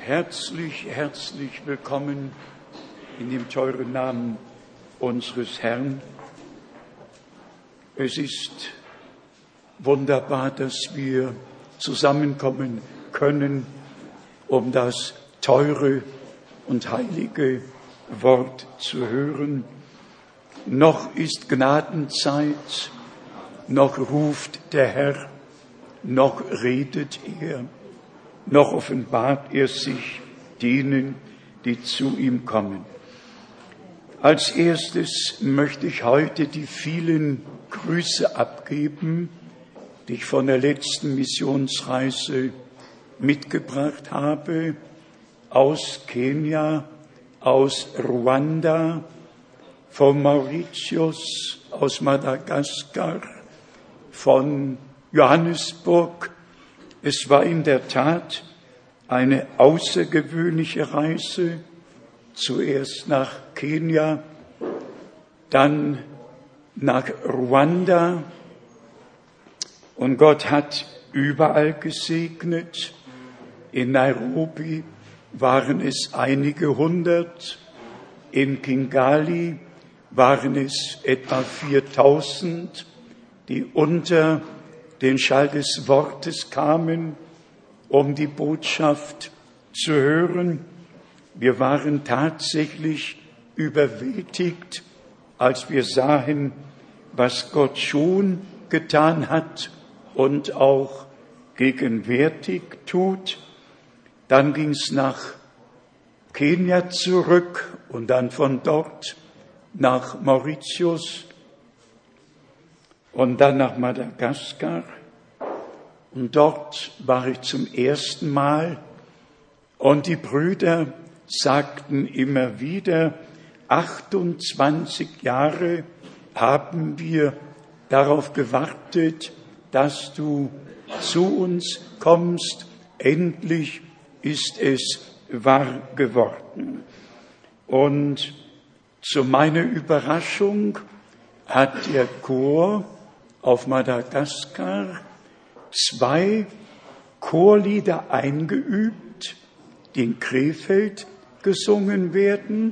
Herzlich, herzlich willkommen in dem teuren Namen unseres Herrn. Es ist wunderbar, dass wir zusammenkommen können, um das teure und heilige Wort zu hören. Noch ist Gnadenzeit, noch ruft der Herr, noch redet er, noch offenbart er sich denen, die zu ihm kommen. Als erstes möchte ich heute die vielen Grüße abgeben, die ich von der letzten Missionsreise mitgebracht habe, aus Kenia, aus Ruanda, von Mauritius, aus Madagaskar, von Johannesburg. Es war in der Tat eine außergewöhnliche Reise, zuerst nach Kenia, dann nach Ruanda. Und Gott hat überall gesegnet. In Nairobi waren es einige hundert, in Kigali waren es etwa 4000, die unter den Schall des Wortes kamen, um die Botschaft zu hören. Wir waren tatsächlich überwältigt, als wir sahen, was Gott schon getan hat und auch gegenwärtig tut. Dann ging es nach Kenia zurück und dann von dort nach Mauritius und dann nach Madagaskar. Und dort war ich zum ersten Mal und die Brüder sagten immer wieder, 28 Jahre haben wir darauf gewartet, dass du zu uns kommst. Endlich ist es wahr geworden. Und zu meiner Überraschung hat der Chor auf Madagaskar 2 Chorlieder eingeübt, die in Krefeld gesungen werden.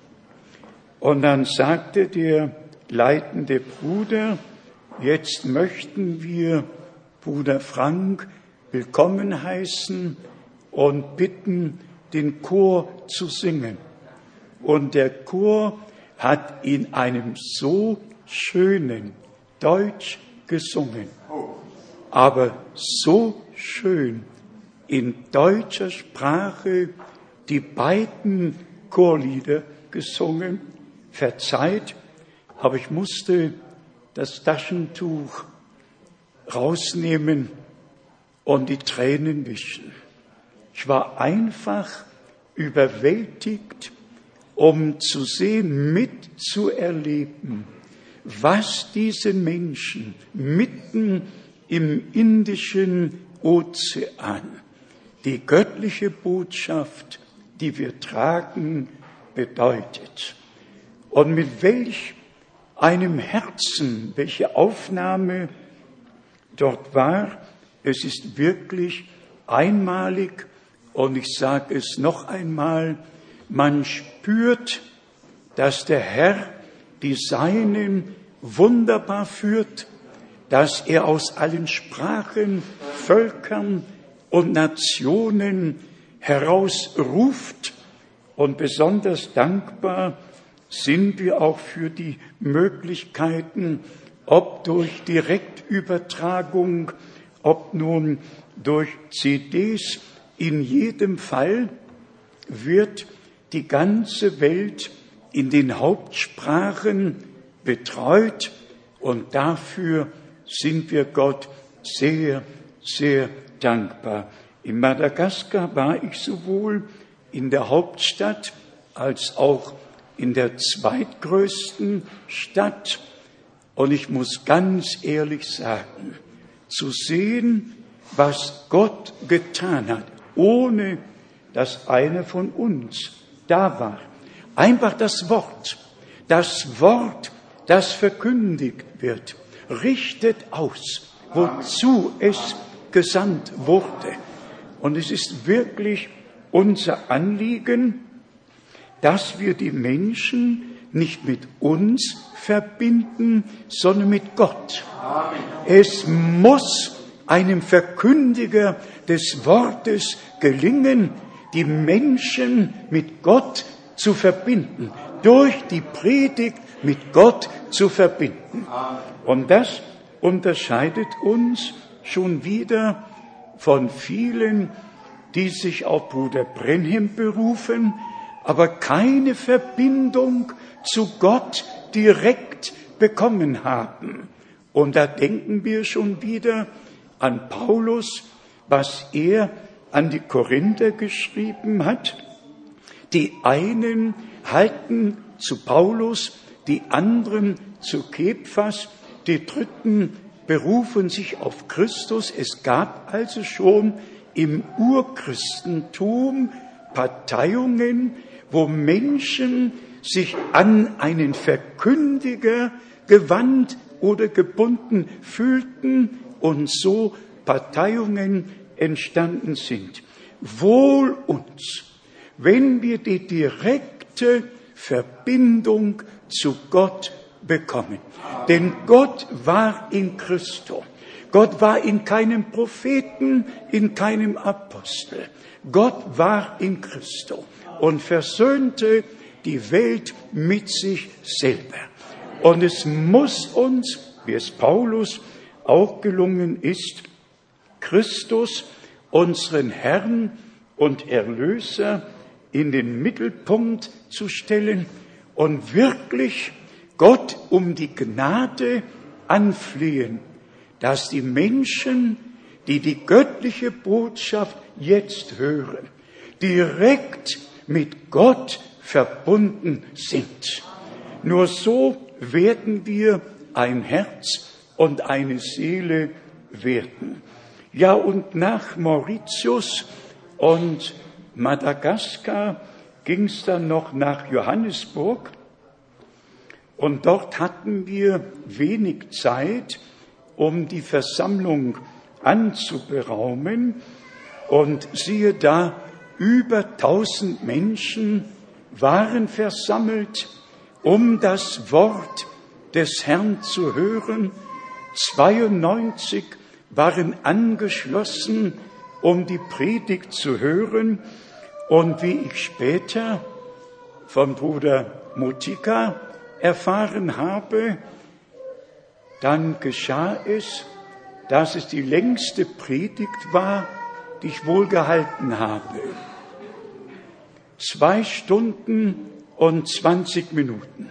Und dann sagte der leitende Bruder, jetzt möchten wir Bruder Frank willkommen heißen und bitten, den Chor zu singen. Und der Chor hat in einem so schönen Deutsch gesungen, aber so schön in deutscher Sprache die beiden Chorlieder gesungen. Verzeiht, aber ich musste das Taschentuch rausnehmen und die Tränen wischen. Ich war einfach überwältigt, um zu sehen, mitzuerleben, was diese Menschen mitten im Indischen Ozean, die göttliche Botschaft, die wir tragen, bedeutet. Und mit welch einem Herzen, welche Aufnahme dort war, es ist wirklich einmalig. Und ich sage es noch einmal, man spürt, dass der Herr die Seinen wunderbar führt, dass er aus allen Sprachen, Völkern und Nationen herausruft. Und besonders dankbar sind wir auch für die Möglichkeiten, ob durch Direktübertragung, ob nun durch CDs. In jedem Fall wird die ganze Welt in den Hauptsprachen betreut und dafür sind wir Gott sehr, sehr dankbar. In Madagaskar war ich sowohl in der Hauptstadt als auch in der zweitgrößten Stadt. Und ich muss ganz ehrlich sagen, zu sehen, was Gott getan hat, ohne dass einer von uns da war. Einfach das Wort, das verkündigt wird, richtet aus, wozu es gesandt wurde. Und es ist wirklich unser Anliegen, dass wir die Menschen nicht mit uns verbinden, sondern mit Gott. Amen. Es muss einem Verkündiger des Wortes gelingen, die Menschen mit Gott zu verbinden, durch die Predigt mit Gott zu verbinden. Und das unterscheidet uns schon wieder von vielen, die sich auf Bruder Brenhem berufen, aber keine Verbindung zu Gott direkt bekommen haben. Und da denken wir schon wieder an Paulus, was er an die Korinther geschrieben hat. Die einen halten zu Paulus, die anderen zu Kephas, die dritten berufen sich auf Christus. Es gab also schon im Urchristentum Parteiungen, wo Menschen sich an einen Verkündiger gewandt oder gebunden fühlten und so Parteiungen entstanden sind. Wohl uns, wenn wir die direkte Verbindung zu Gott bekommen. Denn Gott war in Christo. Gott war in keinem Propheten, in keinem Apostel. Gott war in Christo und versöhnte die Welt mit sich selber. Und es muss uns, wie es Paulus auch gelungen ist, Christus, unseren Herrn und Erlöser, in den Mittelpunkt zu stellen und wirklich Gott um die Gnade anflehen, dass die Menschen, die die göttliche Botschaft jetzt hören, direkt mit Gott verbunden sind. Nur so werden wir ein Herz und eine Seele werden. Ja, und nach Mauritius und Madagaskar ging es dann noch nach Johannesburg. Und dort hatten wir wenig Zeit, um die Versammlung anzuberaumen. Und siehe da, über 1000 Menschen waren versammelt, um das Wort des Herrn zu hören. 92 waren angeschlossen, um die Predigt zu hören. Und wie ich später vom Bruder Mutika erfahren habe, dann geschah es, dass es die längste Predigt war, die ich wohl gehalten habe. 2 Stunden und 20 Minuten.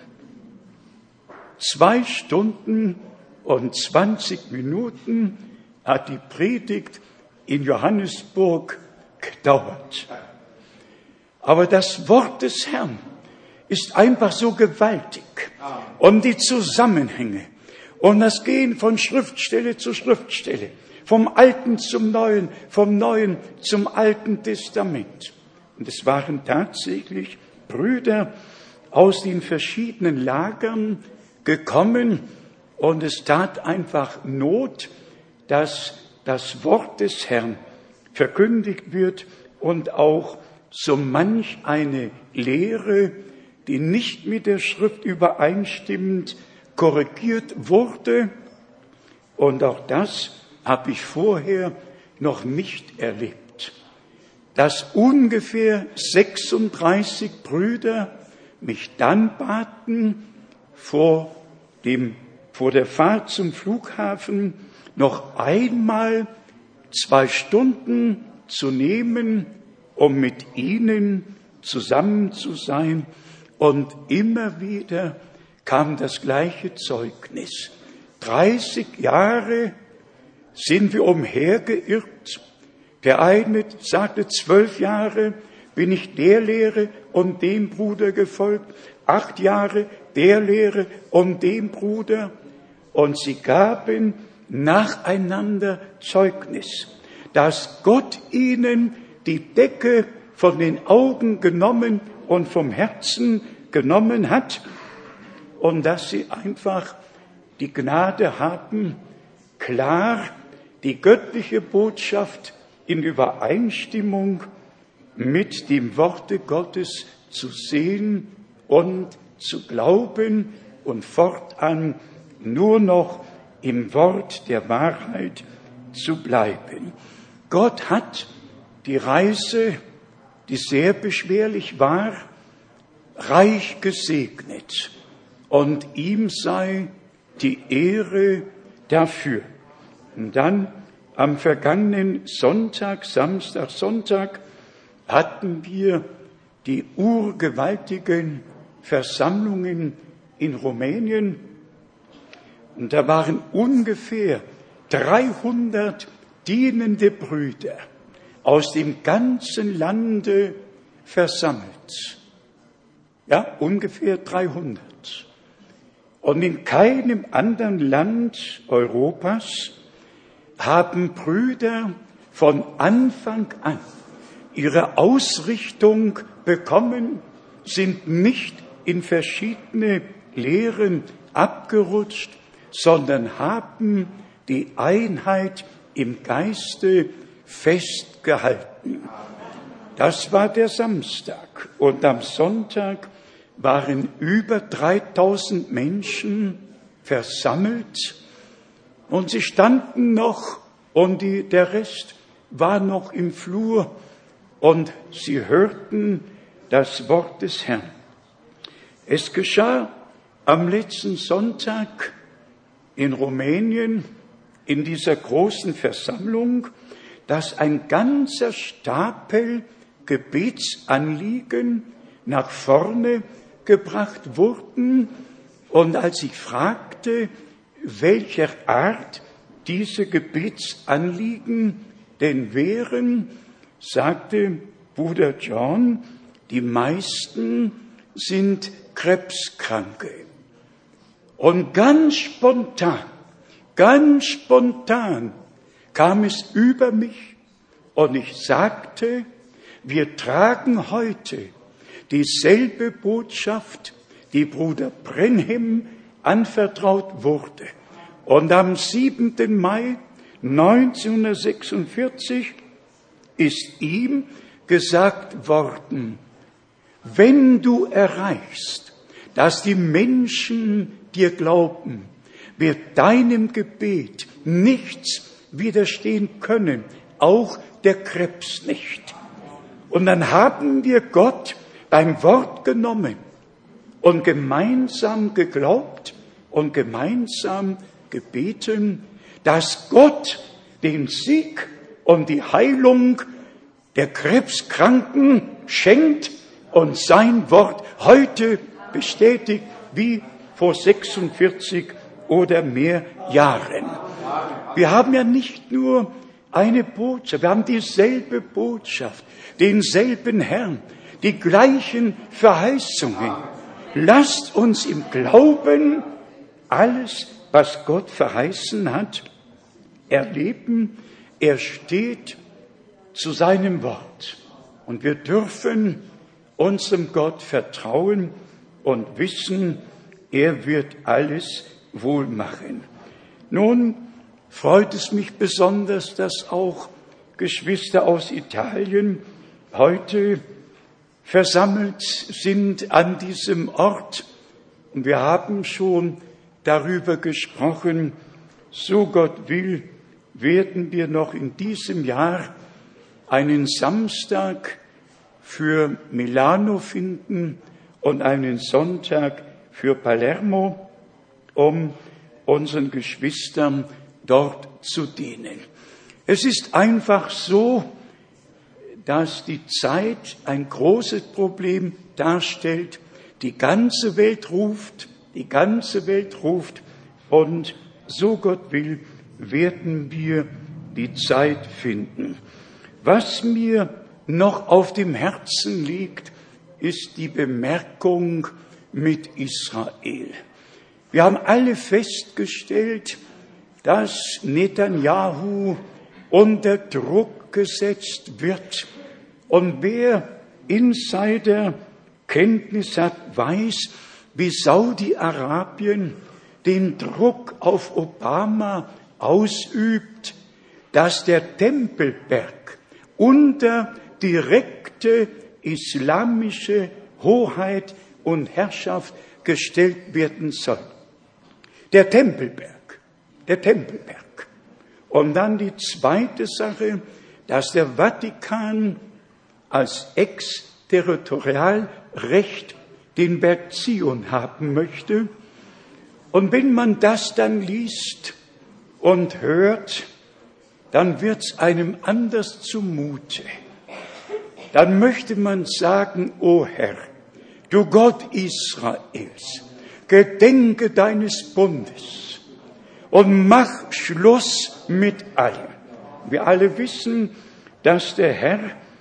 2 Stunden und 20 Minuten hat die Predigt in Johannesburg gedauert. Aber das Wort des Herrn ist einfach so gewaltig. Und die Zusammenhänge und das Gehen von Schriftstelle zu Schriftstelle, vom Alten zum Neuen, vom Neuen zum Alten Testament. Und es waren tatsächlich Brüder aus den verschiedenen Lagern gekommen und es tat einfach Not, dass das Wort des Herrn verkündigt wird und auch so manch eine Lehre, die nicht mit der Schrift übereinstimmend korrigiert wurde. Und auch das habe ich vorher noch nicht erlebt. Dass ungefähr 36 Brüder mich dann baten, vor der Fahrt zum Flughafen noch einmal 2 Stunden zu nehmen, um mit ihnen zusammen zu sein. Und immer wieder kam das gleiche Zeugnis. 30 Jahre sind wir umhergeirrt. Der eine sagte, 12 Jahre bin ich der Lehre und dem Bruder gefolgt, 8 Jahre der Lehre und dem Bruder. Und sie gaben nacheinander Zeugnis, dass Gott ihnen die Decke von den Augen genommen und vom Herzen genommen hat und dass sie einfach die Gnade haben, klar die göttliche Botschaft in Übereinstimmung mit dem Worte Gottes zu sehen und zu glauben und fortan nur noch im Wort der Wahrheit zu bleiben. Gott hat die Reise, die sehr beschwerlich war, reich gesegnet, und ihm sei die Ehre dafür. Und dann am vergangenen Sonntag, Sonntag, hatten wir die urgewaltigen Versammlungen in Rumänien, und da waren ungefähr 300 dienende Brüder aus dem ganzen Lande versammelt. Ja, ungefähr 300. Und in keinem anderen Land Europas haben Brüder von Anfang an ihre Ausrichtung bekommen, sind nicht in verschiedene Lehren abgerutscht, sondern haben die Einheit im Geiste festgehalten. Das war der Samstag. Und am Sonntag waren über 3000 Menschen versammelt, und sie standen noch, und der Rest war noch im Flur, und sie hörten das Wort des Herrn. Es geschah am letzten Sonntag in Rumänien, in dieser großen Versammlung, dass ein ganzer Stapel Gebetsanliegen nach vorne gebracht wurden. Und als ich fragte, welcher Art diese Gebetsanliegen denn wären, sagte Bruder John, die meisten sind Krebskranke. Und ganz spontan kam es über mich, und ich sagte, wir tragen heute dieselbe Botschaft, die Bruder Brenhem anvertraut wurde. Und am 7. Mai 1946 ist ihm gesagt worden, wenn du erreichst, dass die Menschen dir glauben, wird deinem Gebet nichts widerstehen können, auch der Krebs nicht. Und dann haben wir Gott beim Wort genommen und gemeinsam geglaubt und gemeinsam gebeten, dass Gott den Sieg und die Heilung der Krebskranken schenkt und sein Wort heute bestätigt wie vor 46 oder mehr Jahren. Wir haben ja nicht nur eine Botschaft, wir haben dieselbe Botschaft, denselben Herrn, die gleichen Verheißungen. Lasst uns im Glauben alles, was Gott verheißen hat, erleben. Er steht zu seinem Wort. Und wir dürfen unserem Gott vertrauen und wissen, er wird alles wohl machen. Nun freut es mich besonders, dass auch Geschwister aus Italien heute versammelt sind an diesem Ort. Und wir haben schon darüber gesprochen, so Gott will, werden wir noch in diesem Jahr einen Samstag für Milano finden und einen Sonntag für Palermo, um unseren Geschwistern dort zu dienen. Es ist einfach so, dass die Zeit ein großes Problem darstellt. Die ganze Welt ruft, und so Gott will, werden wir die Zeit finden. Was mir noch auf dem Herzen liegt, ist die Bemerkung mit Israel. Wir haben alle festgestellt, dass Netanjahu unter Druck gesetzt wird. Und wer Insiderkenntnis hat, weiß, wie Saudi-Arabien den Druck auf Obama ausübt, dass der Tempelberg unter strikte islamische Hoheit und Herrschaft gestellt werden soll. Der Tempelberg. Und dann die zweite Sache, dass der Vatikan als Exterritorialrecht den Berg Zion haben möchte. Und wenn man das dann liest und hört, dann wird's einem anders zumute. Dann möchte man sagen, o Herr, du Gott Israels, gedenke deines Bundes und mach Schluss mit allem. Wir alle wissen, dass der Herr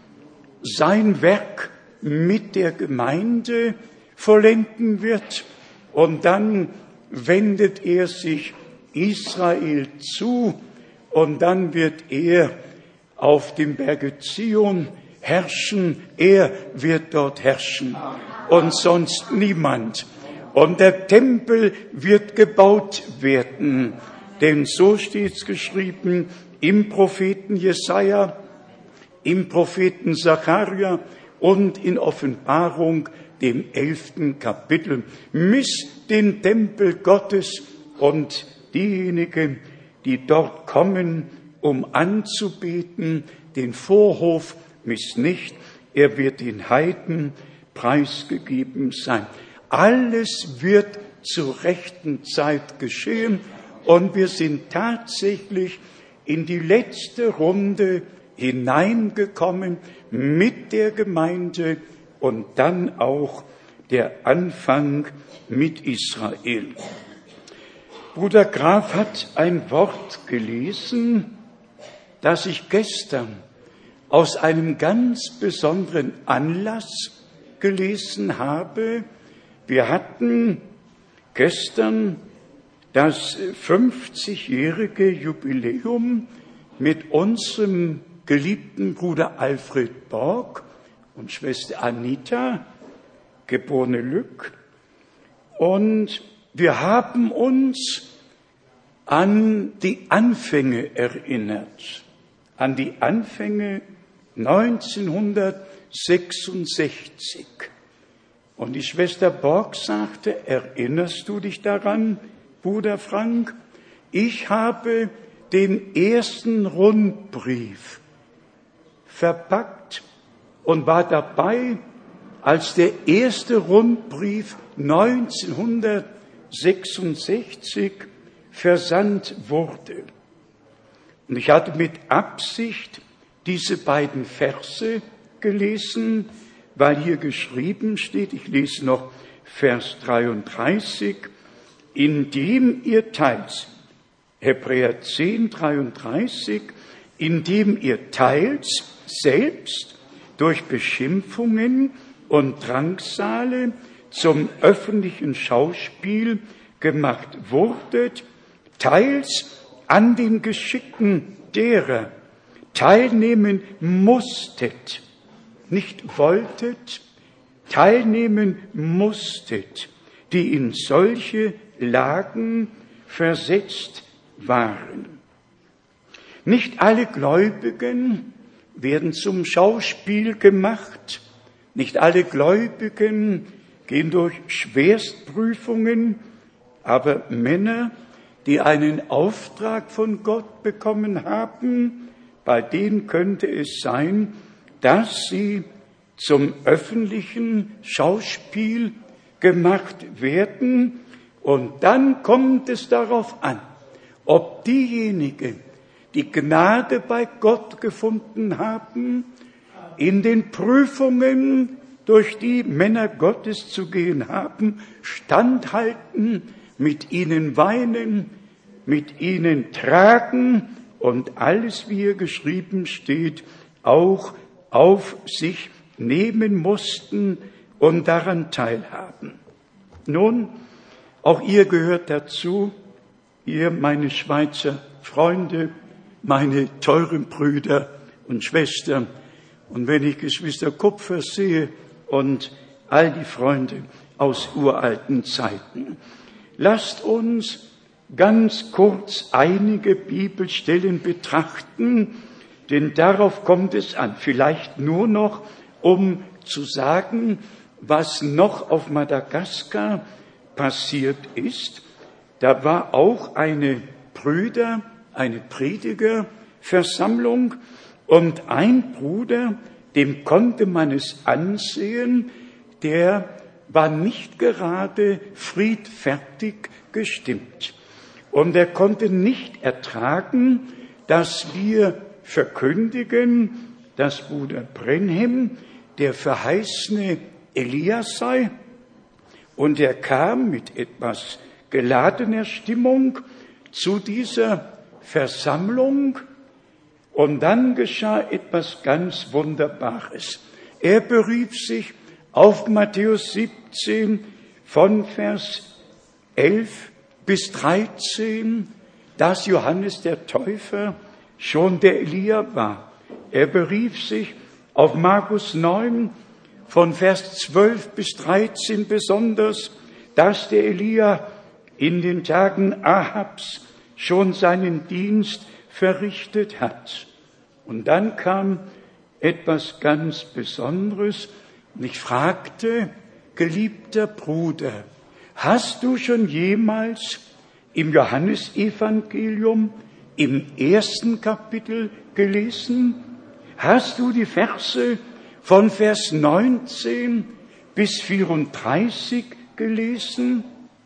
sein Werk mit der Gemeinde vollenden wird und dann wendet er sich Israel zu und dann wird er auf dem Berge Zion herrschen, er wird dort herrschen und sonst niemand. Und der Tempel wird gebaut werden, denn so steht's geschrieben im Propheten Jesaja, im Propheten Sacharja und in Offenbarung, dem 11. Kapitel. Misst den Tempel Gottes und diejenigen, die dort kommen, um anzubeten, den Vorhof misst nicht, er wird den Heiden preisgegeben sein. Alles wird zur rechten Zeit geschehen und wir sind tatsächlich in die letzte Runde hineingekommen mit der Gemeinde und dann auch der Anfang mit Israel. Bruder Graf hat ein Wort gelesen, das ich gestern aus einem ganz besonderen Anlass gelesen habe. Wir hatten gestern das 50-jährige Jubiläum mit unserem geliebten Bruder Alfred Borg und Schwester Anita, geborene Lück. Und wir haben uns an die Anfänge erinnert, an die Anfänge 1966. Und die Schwester Borg sagte, erinnerst du dich daran, Bruder Frank? Ich habe den ersten Rundbrief verpackt und war dabei, als der erste Rundbrief 1966 versandt wurde. Und ich hatte mit Absicht diese beiden Verse gelesen, weil hier geschrieben steht, ich lese noch Vers 33, indem ihr teils, Hebräer 10, 33, indem ihr teils selbst durch Beschimpfungen und Drangsale zum öffentlichen Schauspiel gemacht wurdet, teils an den Geschicken derer teilnehmen musstet, nicht wolltet, teilnehmen musstet, die in solche Lagen versetzt waren. Nicht alle Gläubigen werden zum Schauspiel gemacht, nicht alle Gläubigen gehen durch Schwerstprüfungen, aber Männer, die einen Auftrag von Gott bekommen haben, bei denen könnte es sein, dass sie zum öffentlichen Schauspiel gemacht werden. Und dann kommt es darauf an, ob diejenigen, die Gnade bei Gott gefunden haben, in den Prüfungen, durch die Männer Gottes zu gehen haben, standhalten, mit ihnen weinen, mit ihnen tragen und alles, wie hier geschrieben steht, auch auf sich nehmen mussten und daran teilhaben. Nun, auch ihr gehört dazu, ihr meine Schweizer Freunde, meine teuren Brüder und Schwestern. Und wenn ich Geschwister Kupfer sehe und all die Freunde aus uralten Zeiten, lasst uns ganz kurz einige Bibelstellen betrachten, denn darauf kommt es an. Vielleicht nur noch um zu sagen, was noch auf Madagaskar passiert ist. Da war auch eine Predigerversammlung, und ein Bruder, dem konnte man es ansehen, der war nicht gerade friedfertig gestimmt. Und er konnte nicht ertragen, dass wir verkündigen, dass Bruder Brenhem der verheißene Elias sei. Und er kam mit etwas geladener Stimmung zu dieser Versammlung, und dann geschah etwas ganz Wunderbares. Er berief sich auf Matthäus 17 von Vers 11 bis 13, dass Johannes der Täufer schon der Elia war. Er berief sich auf Markus 9 von Vers 12 bis 13 besonders, dass der Elia in den Tagen Ahabs schon seinen Dienst verrichtet hat. Und dann kam etwas ganz Besonderes. Und ich fragte, geliebter Bruder, hast du schon jemals im Johannesevangelium im 1. Kapitel gelesen? Hast du die Verse von Vers 19 bis 34 gelesen?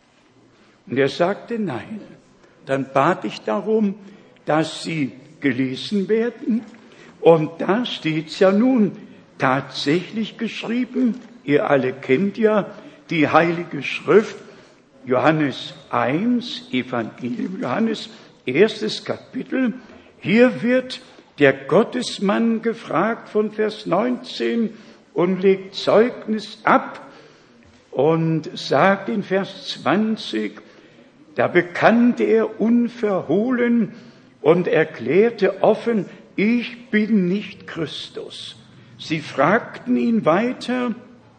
Und er sagte nein. Dann bat ich darum, dass sie gelesen werden. Und da steht's ja nun tatsächlich geschrieben. Ihr alle kennt ja die Heilige Schrift. Johannes 1, Evangelium Johannes, 1. Kapitel. Hier wird der Gottesmann gefragt von Vers 19 und legt Zeugnis ab und sagt in Vers 20, da bekannte er unverhohlen und erklärte offen, ich bin nicht Christus. Sie fragten ihn weiter,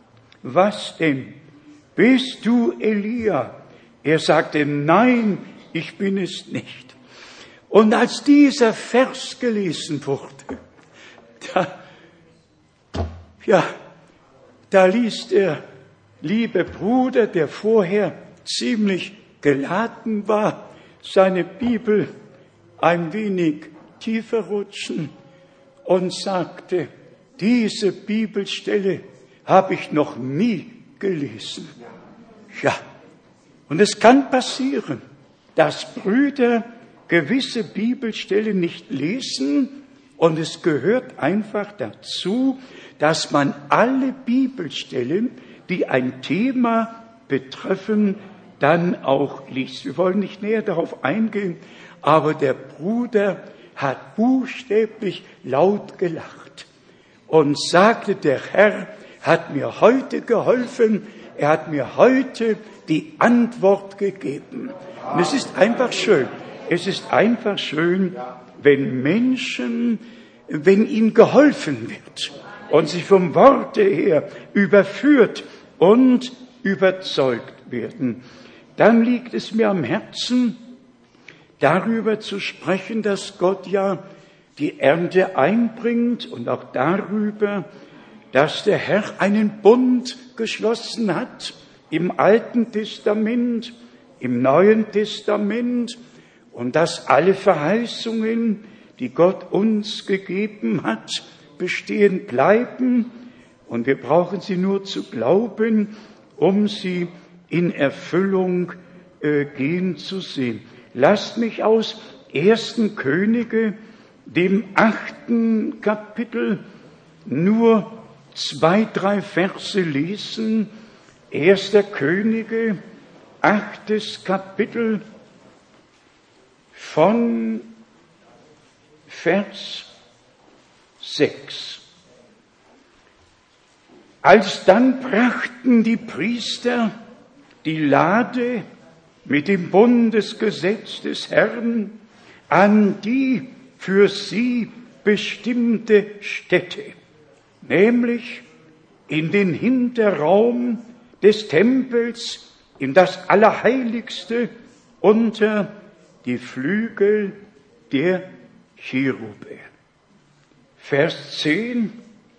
was denn? Bist du Elia? Er sagte, nein, ich bin es nicht. Und als dieser Vers gelesen wurde, da ließ der liebe Bruder, der vorher ziemlich geladen war, seine Bibel ein wenig tiefer rutschen und sagte, diese Bibelstelle habe ich noch nie gelesen. Ja, und es kann passieren, dass Brüder gewisse Bibelstellen nicht lesen, und es gehört einfach dazu, dass man alle Bibelstellen, die ein Thema betreffen, dann auch liest. Wir wollen nicht näher darauf eingehen, aber der Bruder hat buchstäblich laut gelacht und sagte, der Herr hat mir heute geholfen, er hat mir heute die Antwort gegeben. Und es ist einfach schön. Es ist einfach schön, wenn Menschen, wenn ihnen geholfen wird und sie vom Worte her überführt und überzeugt werden. Dann liegt es mir am Herzen, darüber zu sprechen, dass Gott ja die Ernte einbringt und auch darüber, dass der Herr einen Bund geschlossen hat im Alten Testament, im Neuen Testament, und dass alle Verheißungen, die Gott uns gegeben hat, bestehen bleiben, und wir brauchen sie nur zu glauben, um sie in Erfüllung gehen zu sehen. Lasst mich aus 1. Könige, dem 8. Kapitel, nur 2, 3 Verse lesen. 1. Könige, 8. Kapitel, von Vers 6. Alsdann brachten die Priester die Lade mit dem Bundesgesetz des Herrn an die für sie bestimmte Stätte, nämlich in den Hinterraum des Tempels, in das Allerheiligste, unter die Flügel der Cherube. Vers 10.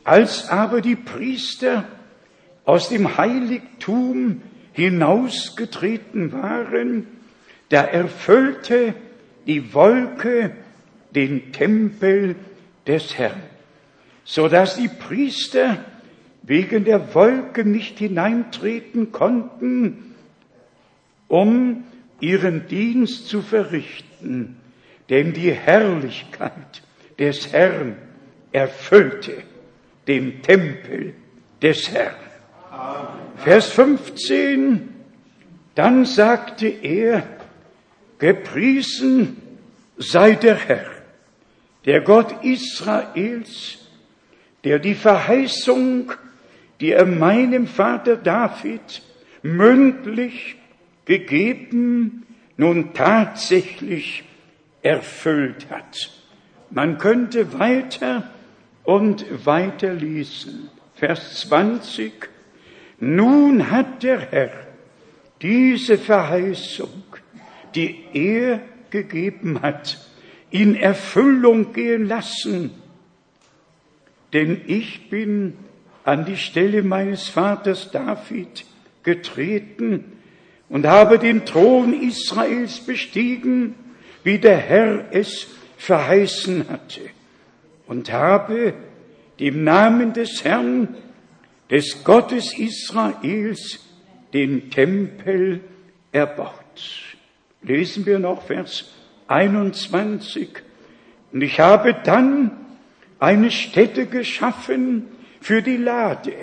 Als aber die Priester aus dem Heiligtum hinausgetreten waren, da erfüllte die Wolke den Tempel des Herrn, so dass die Priester wegen der Wolke nicht hineintreten konnten, um ihren Dienst zu verrichten, denn die Herrlichkeit des Herrn erfüllte den Tempel des Herrn. Amen. Vers 15, dann sagte er, gepriesen sei der Herr, der Gott Israels, der die Verheißung, die er meinem Vater David mündlich gegeben, nun tatsächlich erfüllt hat. Man könnte weiter und weiter lesen. Vers 20. Nun hat der Herr diese Verheißung, die er gegeben hat, in Erfüllung gehen lassen. Denn ich bin an die Stelle meines Vaters David getreten und habe den Thron Israels bestiegen, wie der Herr es verheißen hatte, und habe dem Namen des Herrn, des Gottes Israels, den Tempel erbaut. Lesen wir noch Vers 21. Und ich habe dann eine Stätte geschaffen für die Lade,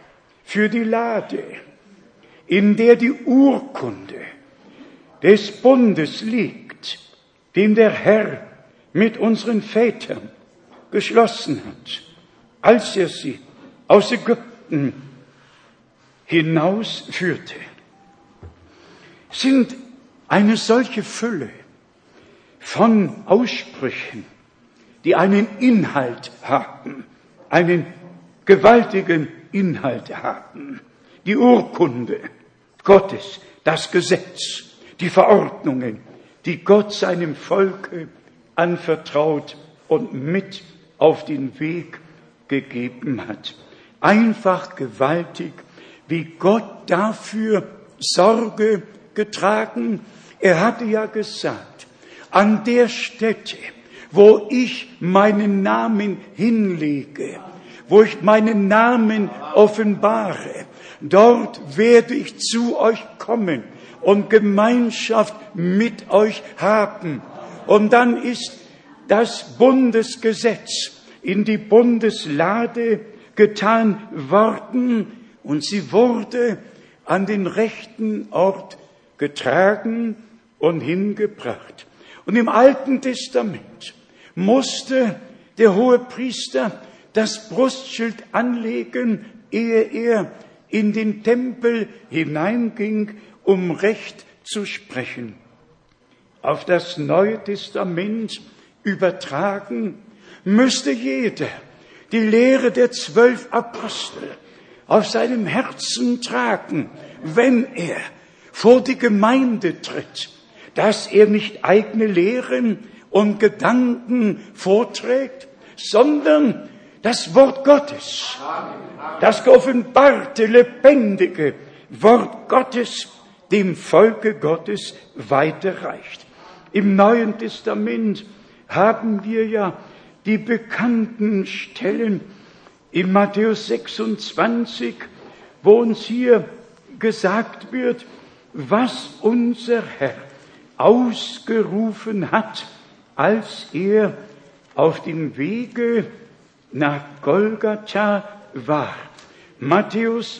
in der die Urkunde des Bundes liegt, den der Herr mit unseren Vätern geschlossen hat, als er sie aus Ägypten hinausführte. Sind eine solche Fülle von Aussprüchen, die einen Inhalt haben, einen gewaltigen Inhalt haben. Die Urkunde Gottes, das Gesetz, die Verordnungen, die Gott seinem Volke anvertraut und mit auf den Weg gegeben hat. Einfach gewaltig, wie Gott dafür Sorge getragen. Er hatte ja gesagt, an der Stätte, wo ich meinen Namen hinlege, wo ich meinen Namen offenbare, dort werde ich zu euch kommen und Gemeinschaft mit euch haben. Und dann ist das Bundesgesetz in die Bundeslade getan worden und sie wurde an den rechten Ort getragen und hingebracht. Und im Alten Testament musste der Hohepriester das Brustschild anlegen, ehe er in den Tempel hineinging, um Recht zu sprechen. Auf das Neue Testament übertragen, müsste jeder die Lehre der 12 Apostel auf seinem Herzen tragen, wenn er vor die Gemeinde tritt, dass er nicht eigene Lehren und Gedanken vorträgt, sondern das Wort Gottes, das geoffenbarte, lebendige Wort Gottes dem Volke Gottes weiterreicht. Im Neuen Testament haben wir ja die bekannten Stellen in Matthäus 26, wo uns hier gesagt wird, was unser Herr ausgerufen hat, als er auf dem Wege nach Golgatha war. Matthäus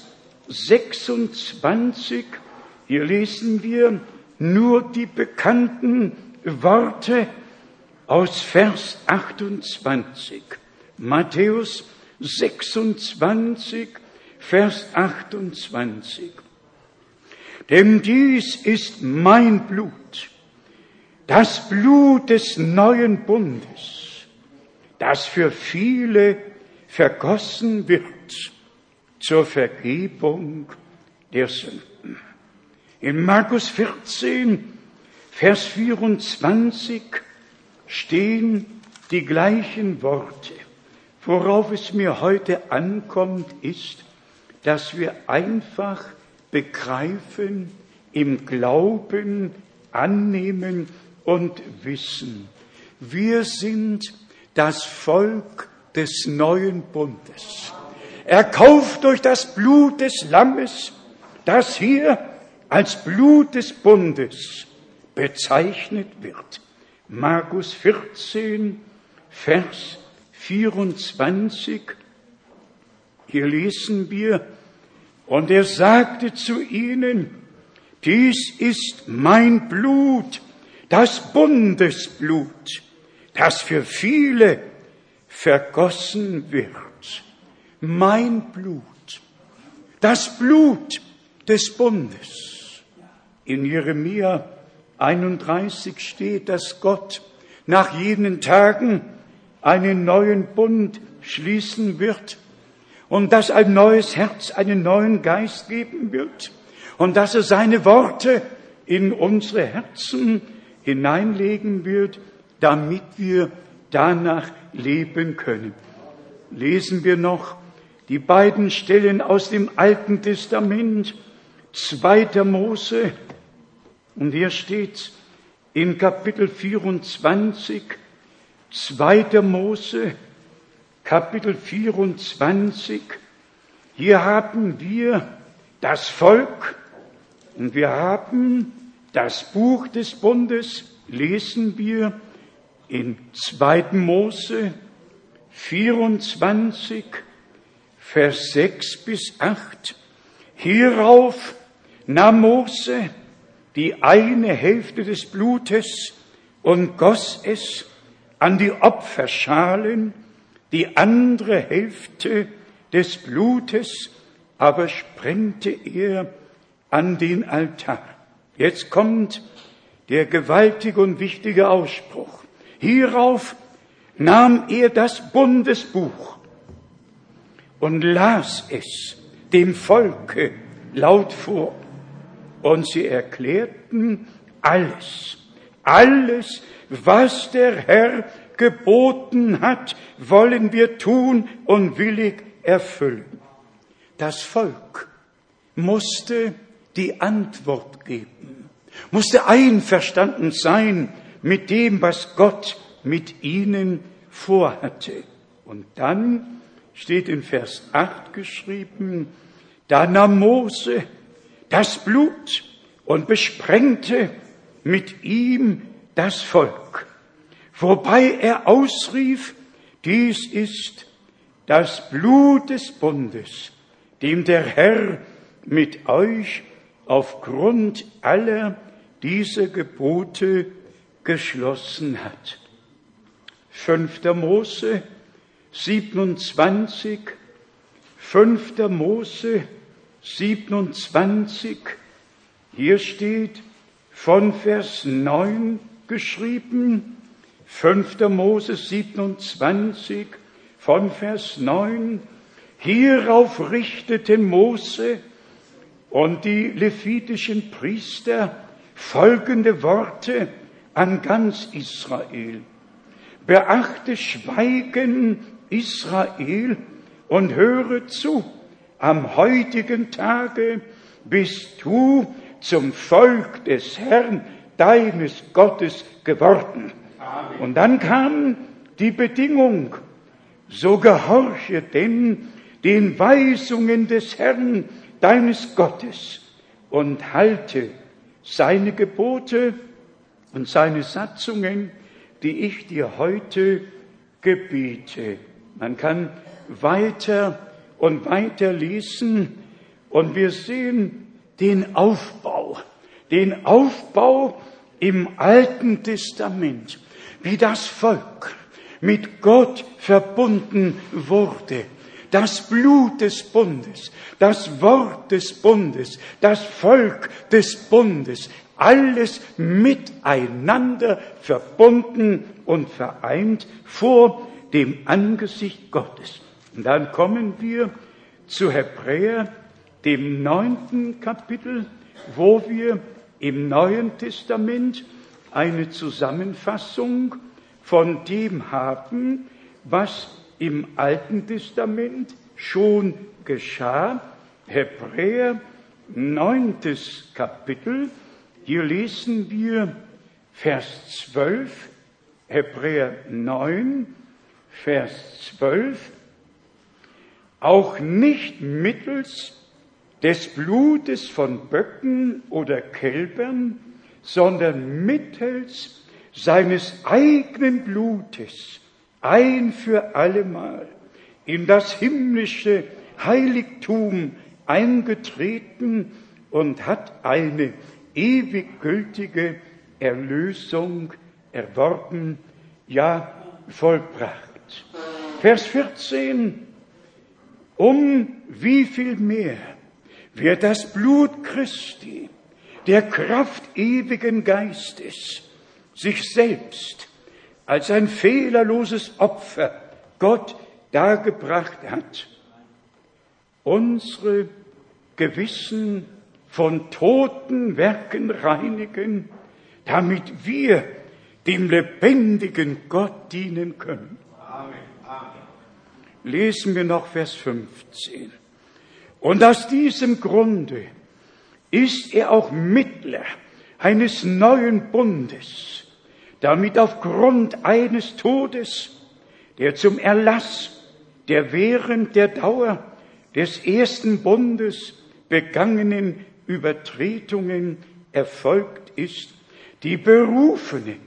26, hier lesen wir nur die bekannten Worte aus Vers 28. Matthäus 26, Vers 28. Denn dies ist mein Blut, das Blut des neuen Bundes, das für viele vergossen wird zur Vergebung der Sünden. In Markus 14, Vers 24 stehen die gleichen Worte Worauf es mir heute ankommt, ist, dass wir einfach begreifen, im Glauben annehmen und wissen, wir sind das Volk des neuen Bundes, erkauft durch das Blut des Lammes, das hier als Blut des Bundes bezeichnet wird. Markus 14, Vers 24, hier lesen wir, und er sagte zu ihnen, dies ist mein Blut, das Bundesblut, das für viele vergossen wird. Mein Blut, das Blut des Bundes. In Jeremia 31 steht, dass Gott nach jenen Tagen einen neuen Bund schließen wird und dass ein neues Herz, einen neuen Geist geben wird und dass er seine Worte in unsere Herzen hineinlegen wird, damit wir danach leben können. Lesen wir noch die beiden Stellen aus dem Alten Testament, 2. Mose, und hier steht's in Kapitel 24, 2. Mose, Kapitel 24. Hier haben wir das Volk und wir haben das Buch des Bundes, lesen wir in 2. Mose 24, Vers 6 bis 8. Hierauf nahm Mose die eine Hälfte des Blutes und goss es an die Opferschalen, die andere Hälfte des Blutes aber sprengte er an den Altar. Jetzt kommt der gewaltige und wichtige Ausspruch. Hierauf nahm er das Bundesbuch und las es dem Volke laut vor. Und sie erklärten alles, was der Herr geboten hat, wollen wir tun und willig erfüllen. Das Volk musste die Antwort geben, musste einverstanden sein mit dem, was Gott mit ihnen vorhatte. Und dann steht in Vers 8 geschrieben, da nahm Mose das Blut und besprengte mit ihm das Volk, wobei er ausrief, dies ist das Blut des Bundes, dem der Herr mit euch aufgrund aller dieser Gebote geschlossen hat. 5. Mose 27, 5. Mose 27, hier steht von Vers 9 geschrieben, 5. Mose 27, von Vers 9, hierauf richteten Mose und die levitischen Priester folgende Worte an ganz Israel. Beachte Schweigen, Israel, und höre zu. Am heutigen Tage bist du zum Volk des Herrn, deines Gottes, geworden. Amen. Und dann kam die Bedingung, so gehorche denn den Weisungen des Herrn, deines Gottes, und halte seine Gebote und seine Satzungen, die ich dir heute gebiete. Man kann weiter und weiter lesen und wir sehen den Aufbau im Alten Testament, wie das Volk mit Gott verbunden wurde. Das Blut des Bundes, das Wort des Bundes, das Volk des Bundes, alles miteinander verbunden und vereint vor dem Angesicht Gottes. Und dann kommen wir zu Hebräer, dem 9. Kapitel, wo wir im Neuen Testament eine Zusammenfassung von dem haben, was im Alten Testament schon geschah. Hebräer 9. Kapitel, hier lesen wir Vers 12, Hebräer 9, Vers 12, auch nicht mittels des Blutes von Böcken oder Kälbern, sondern mittels seines eigenen Blutes ein für allemal in das himmlische Heiligtum eingetreten und hat eine ewig gültige Erlösung erworben, ja vollbracht. Vers 14, um wie viel mehr wird das Blut Christi, der Kraft ewigen Geistes, sich selbst als ein fehlerloses Opfer Gott dargebracht hat, unsere Gewissen von toten Werken reinigen, damit wir dem lebendigen Gott dienen können. Amen. Amen. Lesen wir noch Vers 15. Und aus diesem Grunde ist er auch Mittler eines neuen Bundes, damit aufgrund eines Todes, der zum Erlass der während der Dauer des ersten Bundes begangenen Übertretungen erfolgt ist, die Berufenen,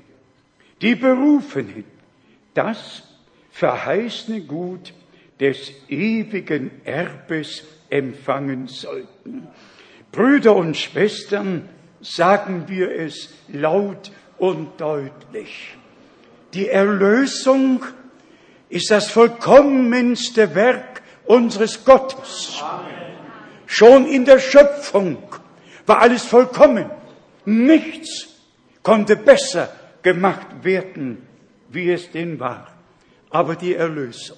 das verheißene Gut des ewigen Erbes empfangen sollten. Brüder und Schwestern, sagen wir es laut und deutlich. Die Erlösung ist das vollkommenste Werk unseres Gottes. Amen. Schon in der Schöpfung war alles vollkommen. Nichts konnte besser gemacht werden, wie es denn war. Aber die Erlösung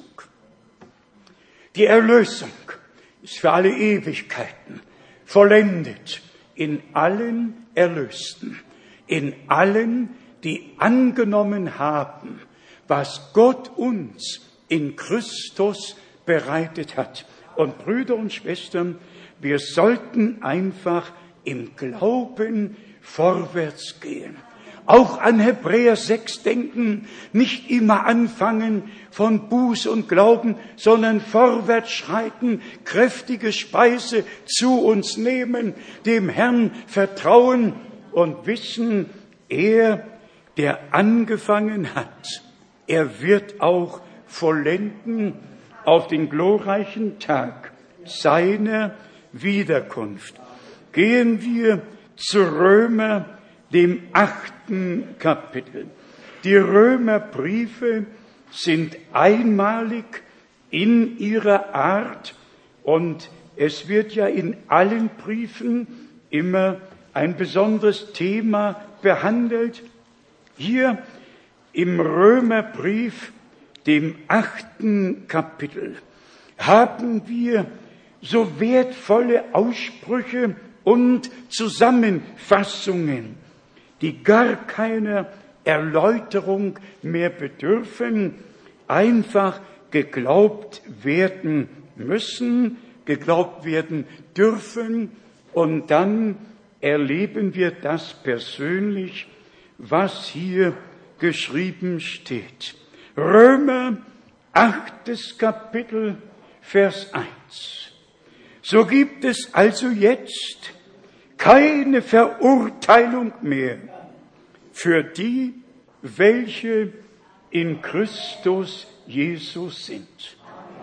ist für alle Ewigkeiten vollendet in allen Erlösten, in allen, die angenommen haben, was Gott uns in Christus bereitet hat. Und Brüder und Schwestern, wir sollten einfach im Glauben vorwärts gehen. Auch an Hebräer 6 denken, nicht immer anfangen von Buß und Glauben, sondern vorwärts schreiten, kräftige Speise zu uns nehmen, dem Herrn vertrauen und wissen, er, der angefangen hat, er wird auch vollenden auf den glorreichen Tag seiner Wiederkunft. Gehen wir zu Römer, dem 8. Kapitel. Die Römerbriefe sind einmalig in ihrer Art und es wird ja in allen Briefen immer ein besonderes Thema behandelt. Hier im Römerbrief, dem 8. Kapitel, haben wir so wertvolle Aussprüche und Zusammenfassungen, die gar keiner Erläuterung mehr bedürfen, einfach geglaubt werden müssen, geglaubt werden dürfen, und dann erleben wir das persönlich, was hier geschrieben steht. Römer 8. Kapitel, Vers 1. So gibt es also jetzt keine Verurteilung mehr für die, welche in Christus Jesus sind.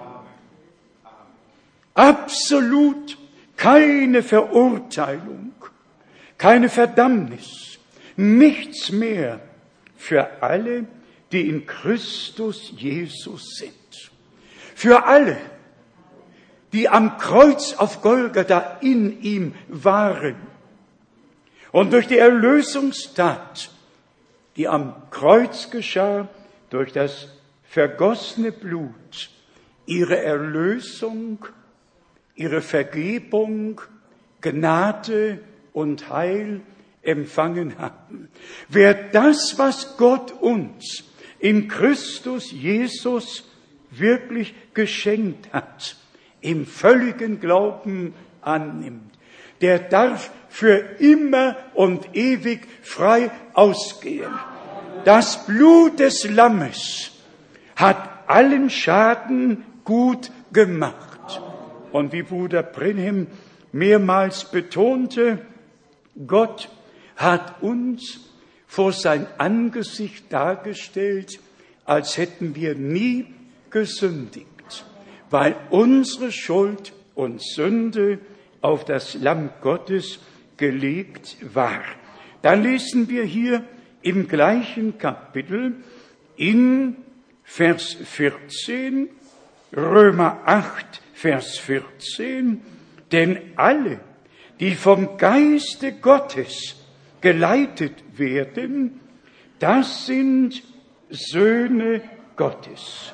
Absolut keine Verurteilung, keine Verdammnis, nichts mehr für alle, die in Christus Jesus sind. Für alle, die am Kreuz auf Golgatha in ihm waren und durch die Erlösungstat, die am Kreuz geschah, durch das vergossene Blut, ihre Erlösung, ihre Vergebung, Gnade und Heil empfangen haben. Wer das, was Gott uns in Christus Jesus wirklich geschenkt hat, im völligen Glauben annimmt, der darf für immer und ewig frei ausgehen. Das Blut des Lammes hat allen Schaden gut gemacht. Und wie Bruder Brenhem mehrmals betonte, Gott hat uns vor sein Angesicht dargestellt, als hätten wir nie gesündigt, weil unsere Schuld und Sünde auf das Lamm Gottes gelegt war. Dann lesen wir hier im gleichen Kapitel in Vers 14, Römer 8, Vers 14, denn alle, die vom Geiste Gottes geleitet werden, das sind Söhne Gottes.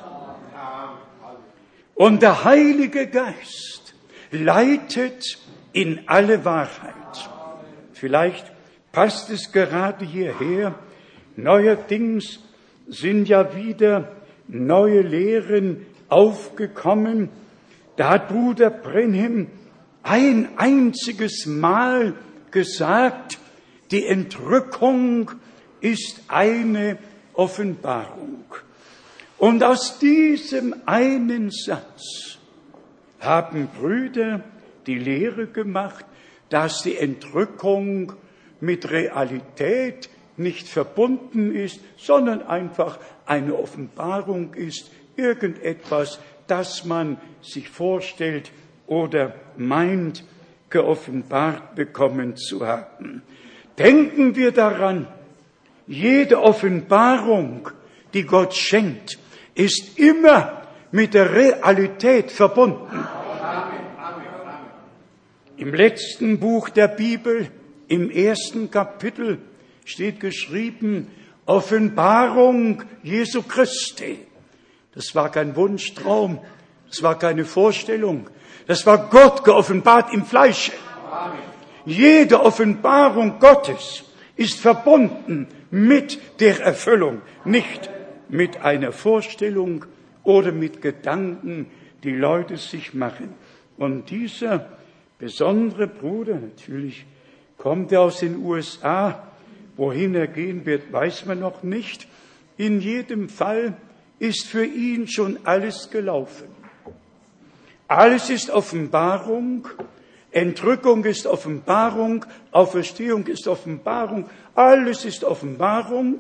Und der Heilige Geist leitet in alle Wahrheit. Vielleicht passt es gerade hierher. Neuerdings sind ja wieder neue Lehren aufgekommen. Da hat Bruder Brenhem ein einziges Mal gesagt, die Entrückung ist eine Offenbarung. Und aus diesem einen Satz haben Brüder die Lehre gemacht, dass die Entrückung mit Realität nicht verbunden ist, sondern einfach eine Offenbarung ist, irgendetwas, das man sich vorstellt oder meint, geoffenbart bekommen zu haben. Denken wir daran, jede Offenbarung, die Gott schenkt, ist immer mit der Realität verbunden. Im letzten Buch der Bibel, im 1. Kapitel, steht geschrieben, Offenbarung Jesu Christi. Das war kein Wunschtraum, das war keine Vorstellung, das war Gott geoffenbart im Fleische. Jede Offenbarung Gottes ist verbunden mit der Erfüllung, nicht mit einer Vorstellung oder mit Gedanken, die Leute sich machen. Und dieser besondere Bruder, natürlich kommt er aus den USA, wohin er gehen wird, weiß man noch nicht. In jedem Fall ist für ihn schon alles gelaufen. Alles ist Offenbarung, Entrückung ist Offenbarung, Auferstehung ist Offenbarung, alles ist Offenbarung.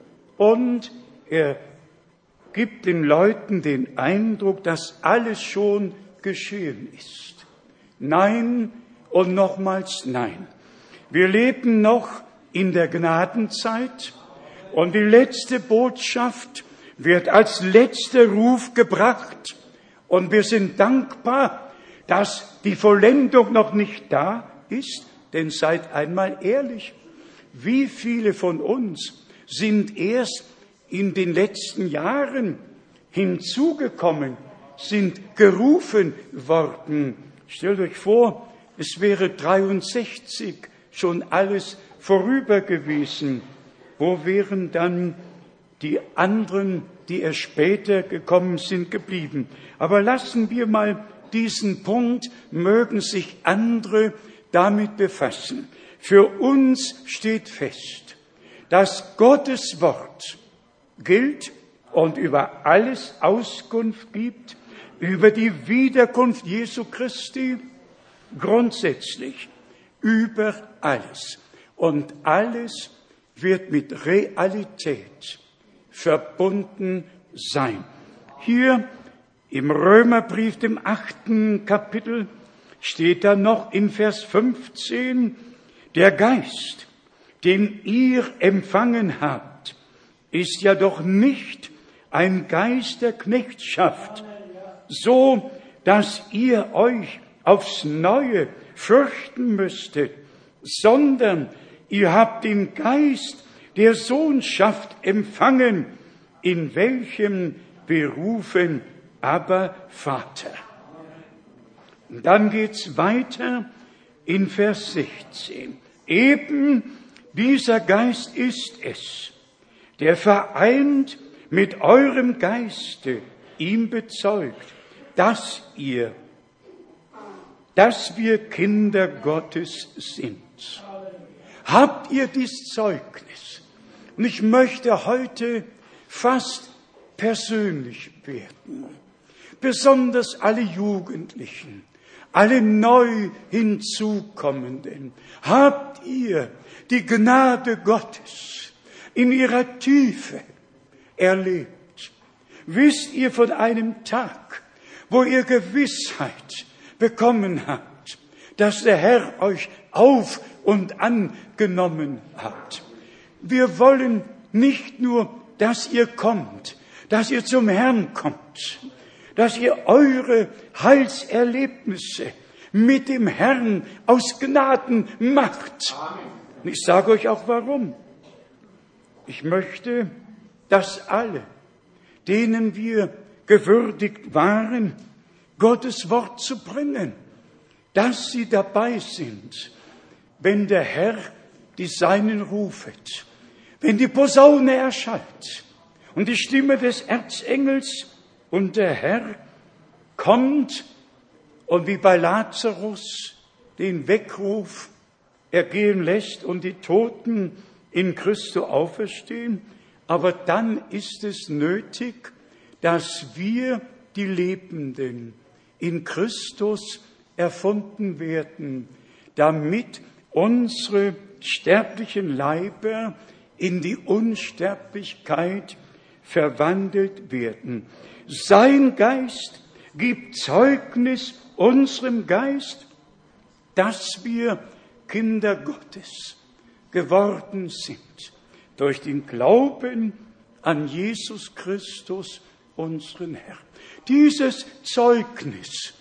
Und er gibt den Leuten den Eindruck, dass alles schon geschehen ist. Nein und nochmals nein. Wir leben noch in der Gnadenzeit und die letzte Botschaft wird als letzter Ruf gebracht und wir sind dankbar, dass die Vollendung noch nicht da ist, denn seid einmal ehrlich, wie viele von uns sind erst in den letzten Jahren hinzugekommen, sind gerufen worden. Stellt euch vor, es wäre 63 schon alles vorüber gewesen. Wo wären dann die anderen, die erst später gekommen sind, geblieben? Aber lassen wir mal diesen Punkt, mögen sich andere damit befassen. Für uns steht fest, dass Gottes Wort gilt und über alles Auskunft gibt, über die Wiederkunft Jesu Christi, grundsätzlich, über alles. Und alles wird mit Realität verbunden sein. Hier im Römerbrief, dem 8. Kapitel, steht da noch in Vers 15, der Geist, den ihr empfangen habt, ist ja doch nicht ein Geist der Knechtschaft, so dass ihr euch aufs Neue fürchten müsstet, sondern ihr habt den Geist der Sohnschaft empfangen, in welchem wir rufen, aber Vater. Und dann geht's weiter in Vers 16. Eben dieser Geist ist es, der vereint mit eurem Geiste ihm bezeugt, dass wir Kinder Gottes sind. Habt ihr dies Zeugnis? Und ich möchte heute fast persönlich werden. Besonders alle Jugendlichen, alle neu hinzukommenden. Habt ihr die Gnade Gottes in ihrer Tiefe erlebt? Wisst ihr von einem Tag, wo ihr Gewissheit bekommen habt, dass der Herr euch auf und angenommen hat? Wir wollen nicht nur, dass ihr kommt, dass ihr zum Herrn kommt, dass ihr eure Heilserlebnisse mit dem Herrn aus Gnaden macht. Und ich sage euch auch warum. Ich möchte, dass alle, denen wir gewürdigt waren, Gottes Wort zu bringen, dass sie dabei sind, wenn der Herr die Seinen rufet, wenn die Posaune erschallt und die Stimme des Erzengels und der Herr kommt und wie bei Lazarus den Weckruf ergehen lässt und die Toten in Christo auferstehen. Aber dann ist es nötig, dass wir, die Lebenden, in Christus erfunden werden, damit unsere sterblichen Leiber in die Unsterblichkeit verwandelt werden. Sein Geist gibt Zeugnis unserem Geist, dass wir Kinder Gottes geworden sind, durch den Glauben an Jesus Christus, unseren Herrn. Dieses Zeugnis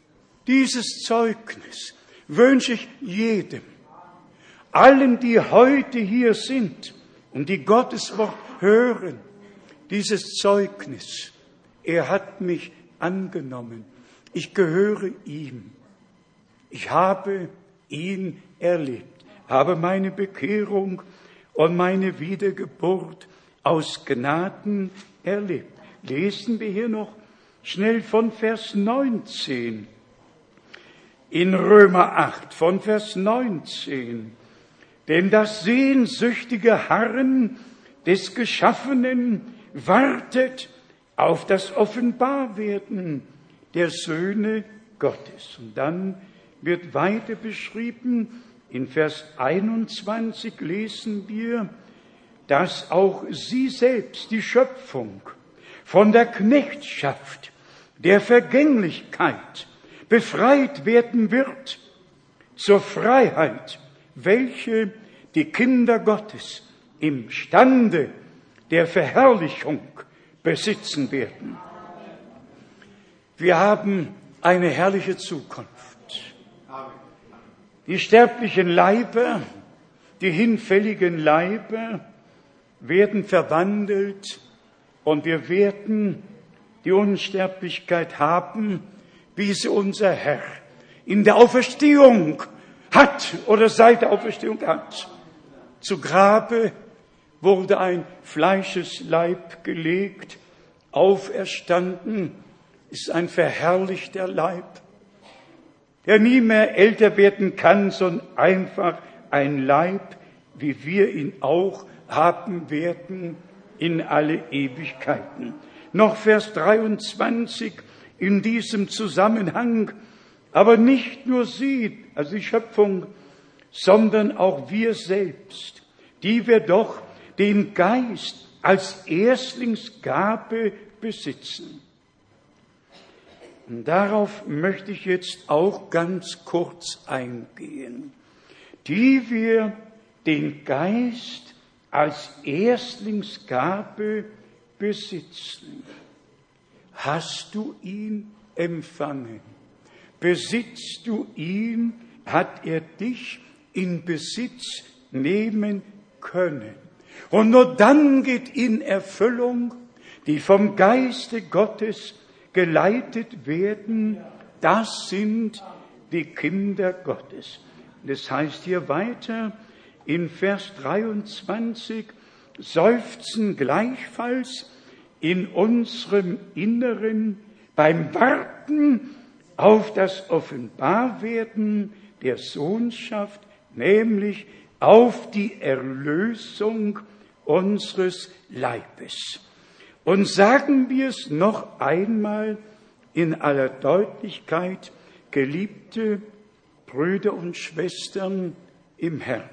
wünsche ich jedem, allen, die heute hier sind und die Gottes Wort hören, dieses Zeugnis. Er hat mich angenommen. Ich gehöre ihm. Ich habe ihn erlebt, habe meine Bekehrung und meine Wiedergeburt aus Gnaden erlebt. Lesen wir hier noch schnell von Vers 19. In Römer 8 von Vers 19. Denn das sehnsüchtige Harren des Geschaffenen wartet auf das Offenbarwerden der Söhne Gottes. Und dann wird weiter beschrieben, in Vers 21 lesen wir, dass auch sie selbst, die Schöpfung, von der Knechtschaft der Vergänglichkeit befreit werden wird, zur Freiheit, welche die Kinder Gottes imstande der Verherrlichung besitzen werden. Wir haben eine herrliche Zukunft. Die sterblichen Leiber, die hinfälligen Leiber werden verwandelt und wir werden die Unsterblichkeit haben, wie sie unser Herr in der Auferstehung hat oder seit der Auferstehung hat. Zu Grabe wurde ein Fleischesleib gelegt, auferstanden ist ein verherrlichter Leib, der nie mehr älter werden kann, sondern einfach ein Leib, wie wir ihn auch haben werden in alle Ewigkeiten. Noch Vers 23 in diesem Zusammenhang, aber nicht nur sie, also die Schöpfung, sondern auch wir selbst, die wir doch den Geist als Erstlingsgabe besitzen. Und darauf möchte ich jetzt auch ganz kurz eingehen. Die wir den Geist als Erstlingsgabe besitzen. Hast du ihn empfangen? Besitzt du ihn? Hat er dich in Besitz nehmen können? Und nur dann geht in Erfüllung, die vom Geiste Gottes geleitet werden, das sind die Kinder Gottes. Das heißt hier weiter in Vers 23, seufzen gleichfalls in unserem Inneren beim Warten auf das Offenbarwerden der Sohnschaft, nämlich auf die Erlösung unseres Leibes. Und sagen wir es noch einmal in aller Deutlichkeit, geliebte Brüder und Schwestern im Herrn.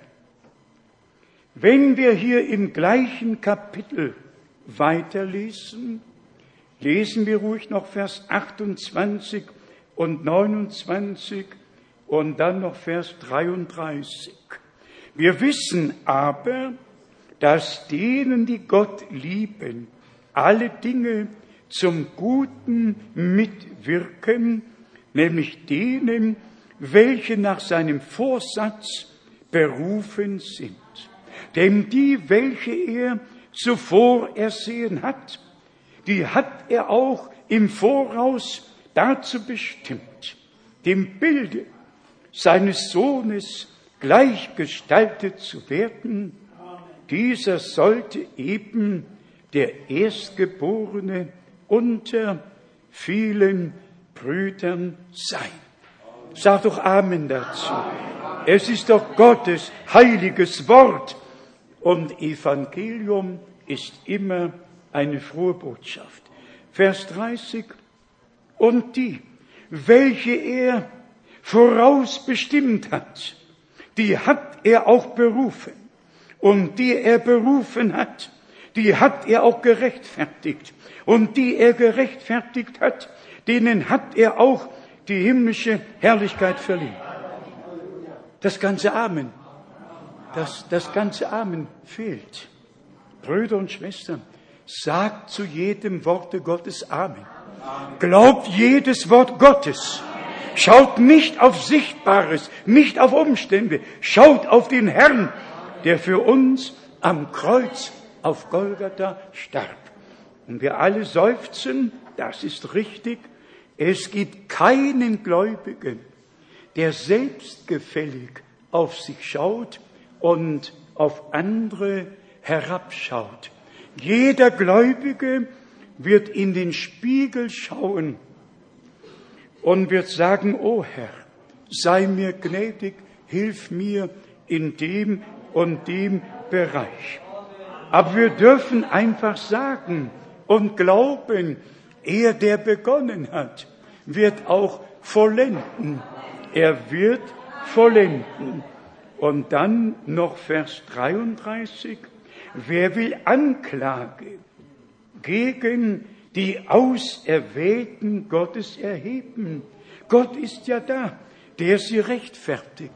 Wenn wir hier im gleichen Kapitel weiterlesen, lesen wir ruhig noch Vers 28 und 29 und dann noch Vers 33. Wir wissen aber, dass denen, die Gott lieben, alle Dinge zum Guten mitwirken, nämlich denen, welche nach seinem Vorsatz berufen sind. Denn die, welche er zuvor ersehen hat, die hat er auch im Voraus dazu bestimmt, dem Bilde seines Sohnes gleichgestaltet zu werden. Dieser sollte eben der Erstgeborene unter vielen Brüdern sein. Sag doch Amen dazu. Es ist doch Gottes heiliges Wort. Und Evangelium ist immer eine frohe Botschaft. Vers 30. Und die, welche er vorausbestimmt hat, die hat er auch berufen. Und die er berufen hat, die hat er auch gerechtfertigt. Und die er gerechtfertigt hat, denen hat er auch die himmlische Herrlichkeit verliehen. Das ganze Amen. Das ganze Amen fehlt. Brüder und Schwestern, sagt zu jedem Worte Gottes Amen. Glaubt jedes Wort Gottes. Schaut nicht auf Sichtbares, nicht auf Umstände. Schaut auf den Herrn, der für uns am Kreuz auf Golgatha starb. Und wir alle seufzen, das ist richtig, es gibt keinen Gläubigen, der selbstgefällig auf sich schaut und auf andere herabschaut. Jeder Gläubige wird in den Spiegel schauen und wird sagen, O Herr, sei mir gnädig, hilf mir in dem und dem Bereich. Aber wir dürfen einfach sagen und glauben, er, der begonnen hat, wird auch vollenden. Er wird vollenden. Und dann noch Vers 33. Wer will Anklage gegen die Auserwählten Gottes erheben? Gott ist ja da, der sie rechtfertigt.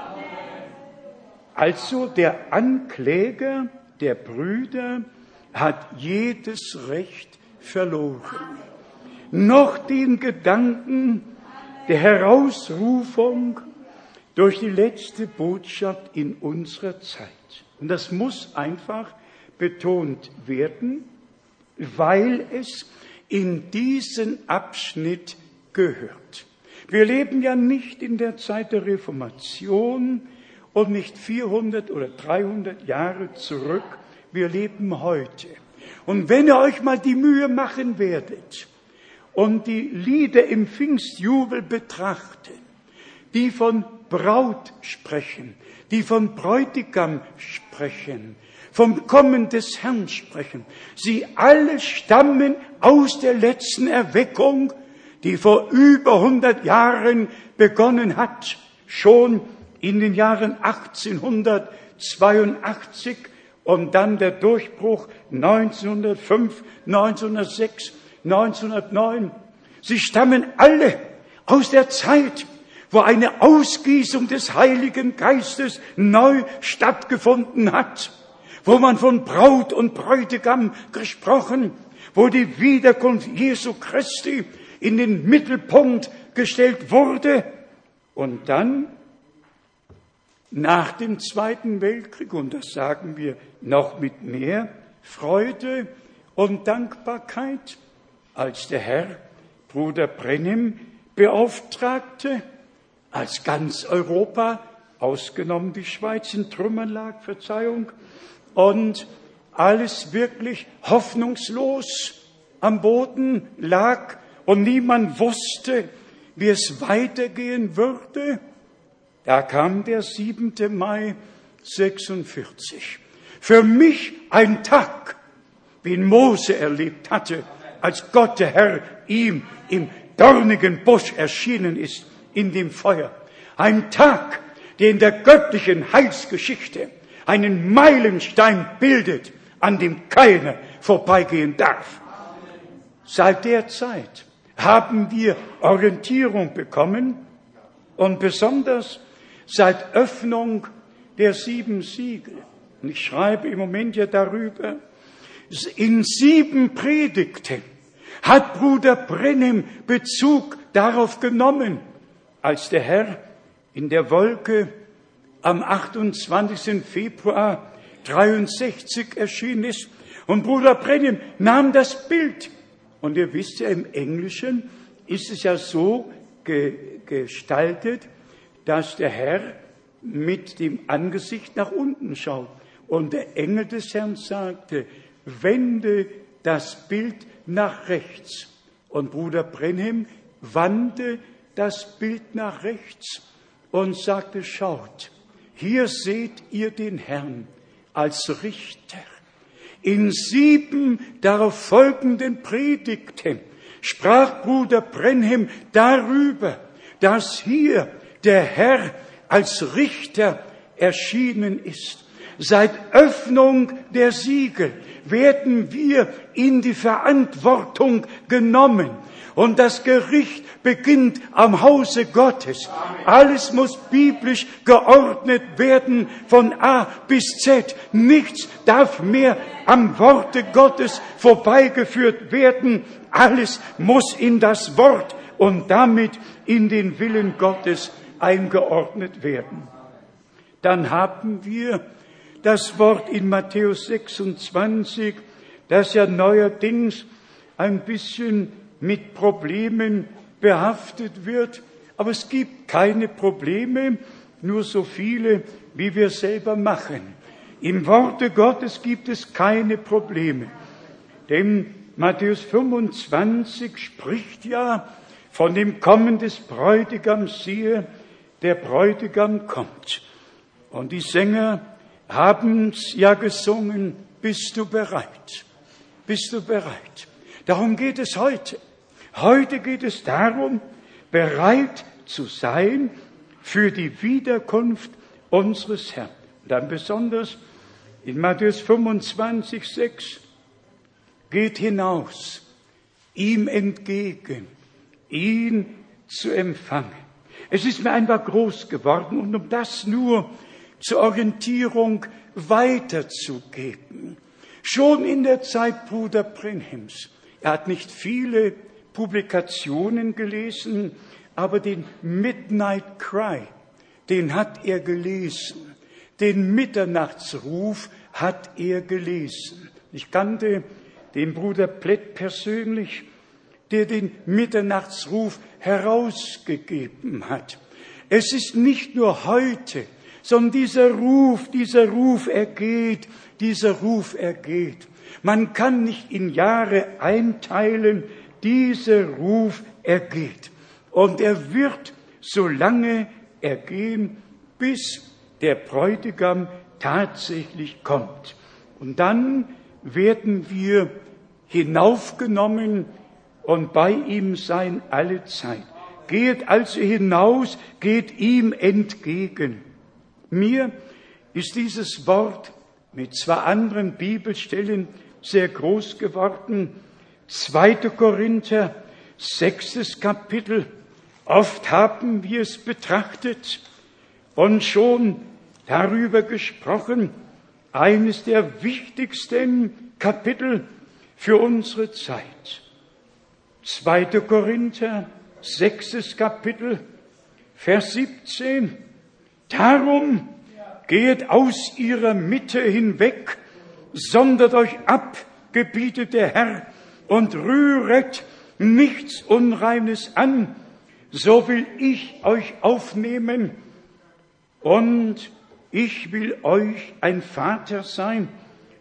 Also der Ankläger der Brüder hat jedes Recht verloren. Noch den Gedanken der Herausrufung durch die letzte Botschaft in unserer Zeit. Und das muss einfach betont werden, weil es in diesen Abschnitt gehört. Wir leben ja nicht in der Zeit der Reformation und nicht 400 oder 300 Jahre zurück. Wir leben heute. Und wenn ihr euch mal die Mühe machen werdet und die Lieder im Pfingstjubel betrachtet, die von Braut sprechen, die von Bräutigam sprechen, vom Kommen des Herrn sprechen, sie alle stammen aus der letzten Erweckung, die vor über 100 Jahren begonnen hat, schon in den Jahren 1882 und dann der Durchbruch 1905, 1906, 1909. Sie stammen alle aus der Zeit, wo eine Ausgießung des Heiligen Geistes neu stattgefunden hat, wo man von Braut und Bräutigam gesprochen, wo die Wiederkunft Jesu Christi in den Mittelpunkt gestellt wurde. Und dann, nach dem Zweiten Weltkrieg, und das sagen wir noch mit mehr Freude und Dankbarkeit, als der Herr Bruder Brennim beauftragte, als ganz Europa, ausgenommen die Schweiz, in Trümmern lag, Verzeihung, und alles wirklich hoffnungslos am Boden lag und niemand wusste, wie es weitergehen würde, da kam der 7. Mai 46. Für mich ein Tag, wie ihn Mose erlebt hatte, als Gott der Herr ihm im dornigen Busch erschienen ist, in dem Feuer. Ein Tag, der in der göttlichen Heilsgeschichte einen Meilenstein bildet, an dem keiner vorbeigehen darf. Seit der Zeit haben wir Orientierung bekommen und besonders seit Öffnung der 7 Siegel. Und ich schreibe im Moment ja darüber, in 7 Predigten hat Bruder Branham Bezug darauf genommen, als der Herr in der Wolke am 28. Februar 63 erschienen ist. Und Bruder Branham nahm das Bild. Und ihr wisst ja, im Englischen ist es ja so gestaltet, dass der Herr mit dem Angesicht nach unten schaut. Und der Engel des Herrn sagte, wende das Bild nach rechts. Und Bruder Branham wandte das Bild nach rechts und sagte, schaut, hier seht ihr den Herrn als Richter. In 7 darauf folgenden Predigten sprach Bruder Branham darüber, dass hier der Herr als Richter erschienen ist. Seit Öffnung der Siegel werden wir in die Verantwortung genommen. Und das Gericht beginnt am Hause Gottes. Alles muss biblisch geordnet werden, von A bis Z. Nichts darf mehr am Worte Gottes vorbeigeführt werden. Alles muss in das Wort und damit in den Willen Gottes eingeordnet werden. Dann haben wir das Wort in Matthäus 26, das ja neuerdings ein bisschen mit Problemen behaftet wird. Aber es gibt keine Probleme, nur so viele, wie wir selber machen. Im Worte Gottes gibt es keine Probleme. Denn Matthäus 25 spricht ja von dem Kommen des Bräutigams, siehe, der Bräutigam kommt. Und die Sänger haben's ja gesungen, bist du bereit? Bist du bereit? Darum geht es heute. Heute geht es darum, bereit zu sein für die Wiederkunft unseres Herrn. Und dann besonders in Matthäus 25, 6, geht hinaus, ihm entgegen, ihn zu empfangen. Es ist mir einfach groß geworden und um das nur zur Orientierung weiterzugeben. Schon in der Zeit Bruder Branhams, er hat nicht viele Publikationen gelesen, aber den Midnight Cry, den hat er gelesen. Den Mitternachtsruf hat er gelesen. Ich kannte den Bruder Plett persönlich, der den Mitternachtsruf herausgegeben hat. Es ist nicht nur heute, sondern dieser Ruf ergeht. Man kann nicht in Jahre einteilen, dieser Ruf ergeht. Und er wird so lange ergehen, bis der Bräutigam tatsächlich kommt. Und dann werden wir hinaufgenommen und bei ihm sein alle Zeit. Geht also hinaus, geht ihm entgegen. Mir ist dieses Wort mit 2 anderen Bibelstellen sehr groß geworden. 2. Korinther, 6. Kapitel. Oft haben wir es betrachtet und schon darüber gesprochen. Eines der wichtigsten Kapitel für unsere Zeit. 2. Korinther, 6. Kapitel, Vers 17. Darum geht aus ihrer Mitte hinweg, sondert euch ab, gebietet der Herr, und rühret nichts Unreines an, so will ich euch aufnehmen und ich will euch ein Vater sein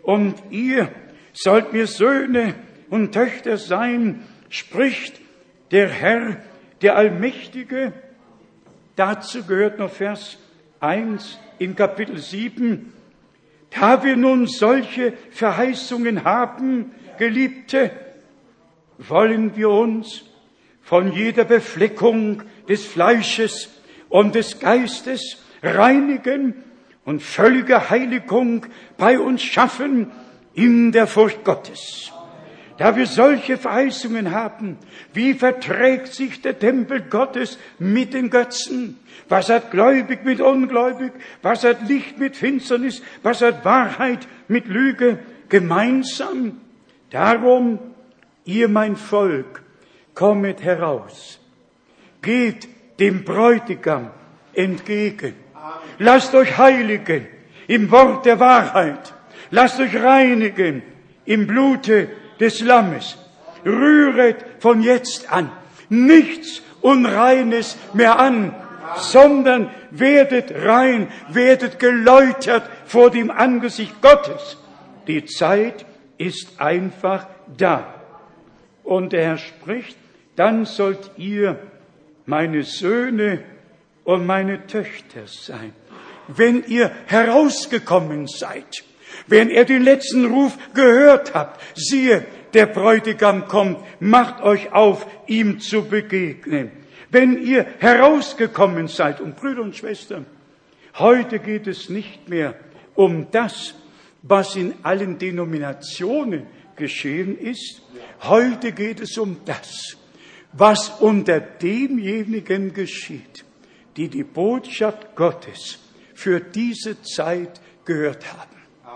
und ihr sollt mir Söhne und Töchter sein, spricht der Herr, der Allmächtige. Dazu gehört noch Vers 1 in Kapitel 7. Da wir nun solche Verheißungen haben, Geliebte, wollen wir uns von jeder Befleckung des Fleisches und des Geistes reinigen und völlige Heiligung bei uns schaffen in der Furcht Gottes. Da wir solche Verheißungen haben, wie verträgt sich der Tempel Gottes mit den Götzen? Was hat Gläubig mit Ungläubig? Was hat Licht mit Finsternis? Was hat Wahrheit mit Lüge gemeinsam? Darum, ihr mein Volk, kommet heraus. Geht dem Bräutigam entgegen. Lasst euch heiligen im Wort der Wahrheit. Lasst euch reinigen im Blute des Lammes. Rühret von jetzt an nichts Unreines mehr an, sondern werdet rein, werdet geläutert vor dem Angesicht Gottes. Die Zeit ist einfach da. Und der Herr spricht, dann sollt ihr meine Söhne und meine Töchter sein. Wenn ihr herausgekommen seid, wenn ihr den letzten Ruf gehört habt, siehe, der Bräutigam kommt, macht euch auf, ihm zu begegnen. Wenn ihr herausgekommen seid, und Brüder und Schwestern, heute geht es nicht mehr um das, was in allen Denominationen geschehen ist. Heute geht es um das, was unter demjenigen geschieht, die die Botschaft Gottes für diese Zeit gehört haben.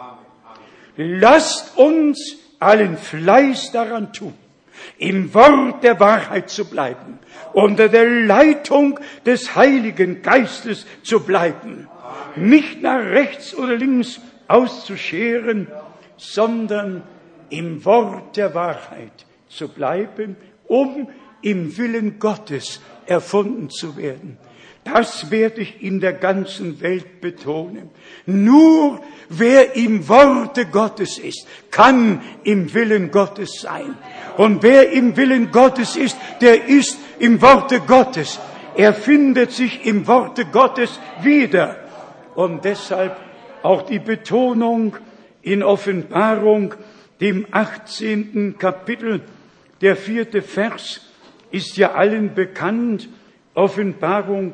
Lasst uns allen Fleiß daran tun, im Wort der Wahrheit zu bleiben, unter der Leitung des Heiligen Geistes zu bleiben, nicht nach rechts oder links auszuscheren, sondern im Wort der Wahrheit zu bleiben, um im Willen Gottes erfunden zu werden. Das werde ich in der ganzen Welt betonen. Nur wer im Worte Gottes ist, kann im Willen Gottes sein. Und wer im Willen Gottes ist, der ist im Worte Gottes. Er findet sich im Worte Gottes wieder. Und deshalb auch die Betonung in Offenbarung, dem 18. Kapitel, der 4. Vers, ist ja allen bekannt. Offenbarung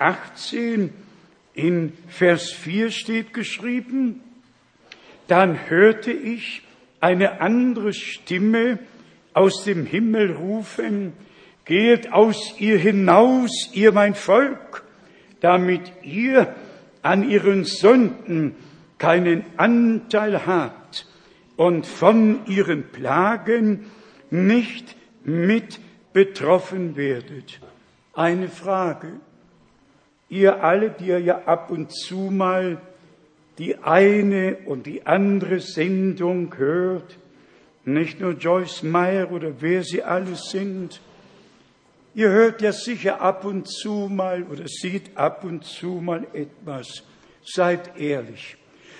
18, in Vers 4 steht geschrieben, dann hörte ich eine andere Stimme aus dem Himmel rufen, geht aus ihr hinaus, ihr mein Volk, damit ihr an ihren Sünden keinen Anteil habt und von ihren Plagen nicht mit betroffen werdet. Eine Frage. Ihr alle, die ihr ja ab und zu mal die eine und die andere Sendung hört, nicht nur Joyce Meyer oder wer sie alle sind, ihr hört ja sicher ab und zu mal oder seht ab und zu mal etwas. Seid ehrlich.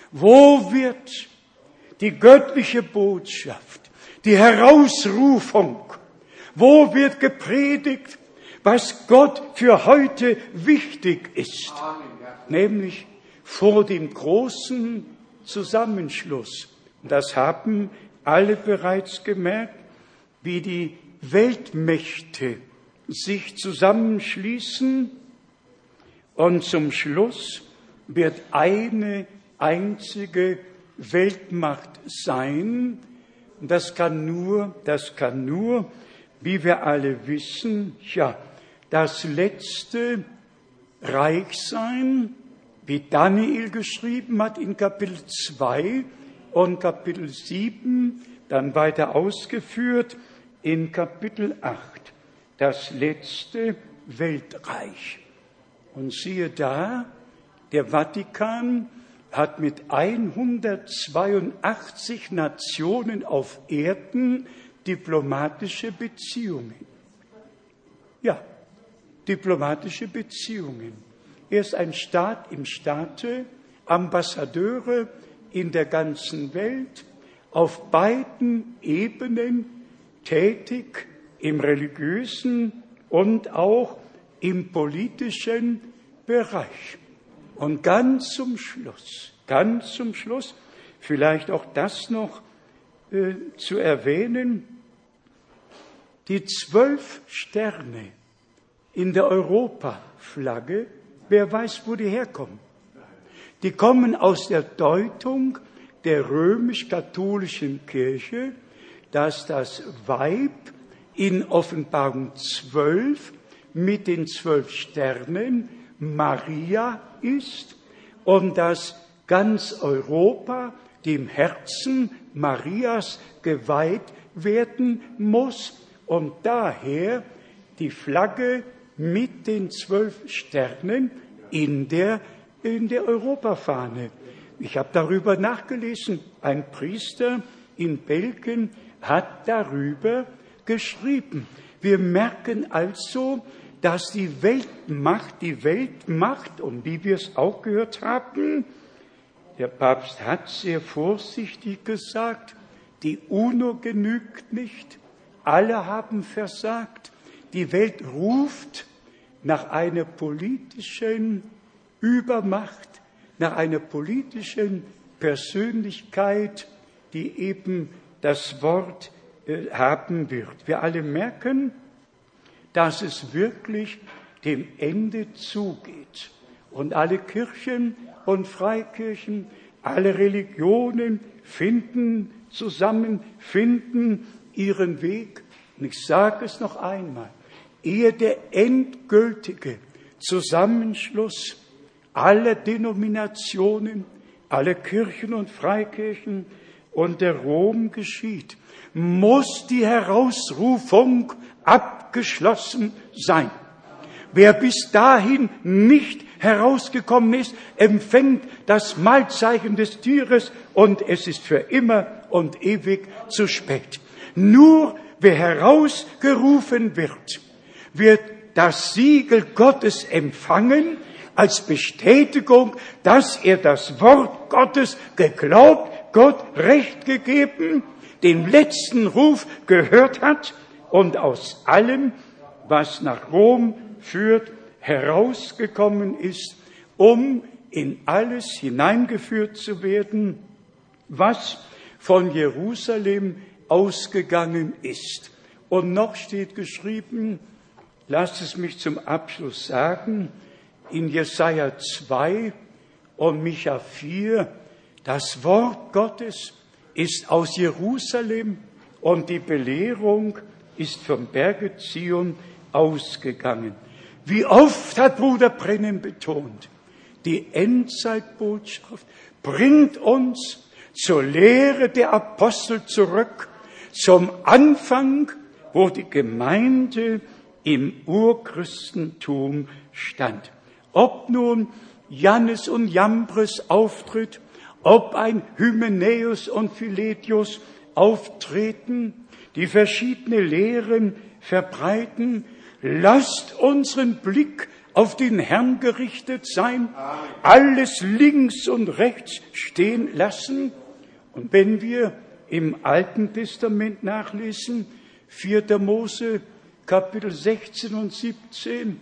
Wo wird die göttliche Botschaft, die Herausrufung, wo wird gepredigt, was Gott für heute wichtig ist, nämlich vor dem großen Zusammenschluss. Das haben alle bereits gemerkt, wie die Weltmächte sich zusammenschließen und zum Schluss wird eine einzige Weltmacht sein. Das kann nur, wie wir alle wissen, das letzte Reich sein, wie Daniel geschrieben hat in Kapitel 2 und Kapitel 7, dann weiter ausgeführt in Kapitel 8. Das letzte Weltreich. Und siehe da, der Vatikan hat mit 182 Nationen auf Erden diplomatische Beziehungen. Ja, diplomatische Beziehungen. Er ist ein Staat im Staate, Ambassadeure in der ganzen Welt, auf beiden Ebenen tätig, im religiösen und auch im politischen Bereich. Und ganz zum Schluss, vielleicht auch das noch zu erwähnen, die 12 Sterne in der Europaflagge, wer weiß, wo die herkommen. Die kommen aus der Deutung der römisch-katholischen Kirche, dass das Weib in Offenbarung 12 mit den 12 Sternen Maria ist und dass ganz Europa dem Herzen Marias geweiht werden muss und daher die Flagge mit den 12 Sternen in der Europafahne. Ich habe darüber nachgelesen. Ein Priester in Belgien hat darüber geschrieben. Wir merken also, dass die Weltmacht, und wie wir es auch gehört haben, der Papst hat sehr vorsichtig gesagt, die UNO genügt nicht, alle haben versagt. Die Welt ruft nach einer politischen Übermacht, nach einer politischen Persönlichkeit, die eben das Wort haben wird. Wir alle merken, dass es wirklich dem Ende zugeht. Und alle Kirchen und Freikirchen, alle Religionen finden ihren Weg. Und ich sage es noch einmal, ehe der endgültige Zusammenschluss aller Denominationen, aller Kirchen und Freikirchen unter Rom geschieht, muss die Herausrufung abgeschlossen sein. Wer bis dahin nicht herausgekommen ist, empfängt das Mahlzeichen des Tieres und es ist für immer und ewig zu spät. Nur wer herausgerufen wird das Siegel Gottes empfangen als Bestätigung, dass er das Wort Gottes geglaubt, Gott Recht gegeben, den letzten Ruf gehört hat und aus allem, was nach Rom führt, herausgekommen ist, um in alles hineingeführt zu werden, was von Jerusalem ausgegangen ist. Und noch steht geschrieben, lasst es mich zum Abschluss sagen, in Jesaja 2 und Micha 4, das Wort Gottes ist aus Jerusalem und die Belehrung ist vom Berge Zion ausgegangen. Wie oft hat Bruder Brennan betont, die Endzeitbotschaft bringt uns zur Lehre der Apostel zurück, zum Anfang, wo die Gemeinde im Urchristentum stand. Ob nun Jannes und Jambres auftritt, ob ein Hymenäus und Philetius auftreten, die verschiedene Lehren verbreiten, lasst unseren Blick auf den Herrn gerichtet sein, alles links und rechts stehen lassen. Und wenn wir im Alten Testament nachlesen, 4. Mose, Kapitel 16 und 17,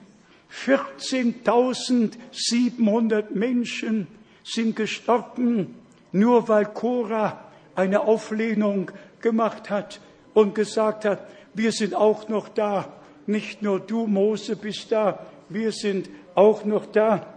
14.700 Menschen sind gestorben, nur weil Korah eine Auflehnung gemacht hat und gesagt hat, wir sind auch noch da. Nicht nur du, Mose, bist da, wir sind auch noch da.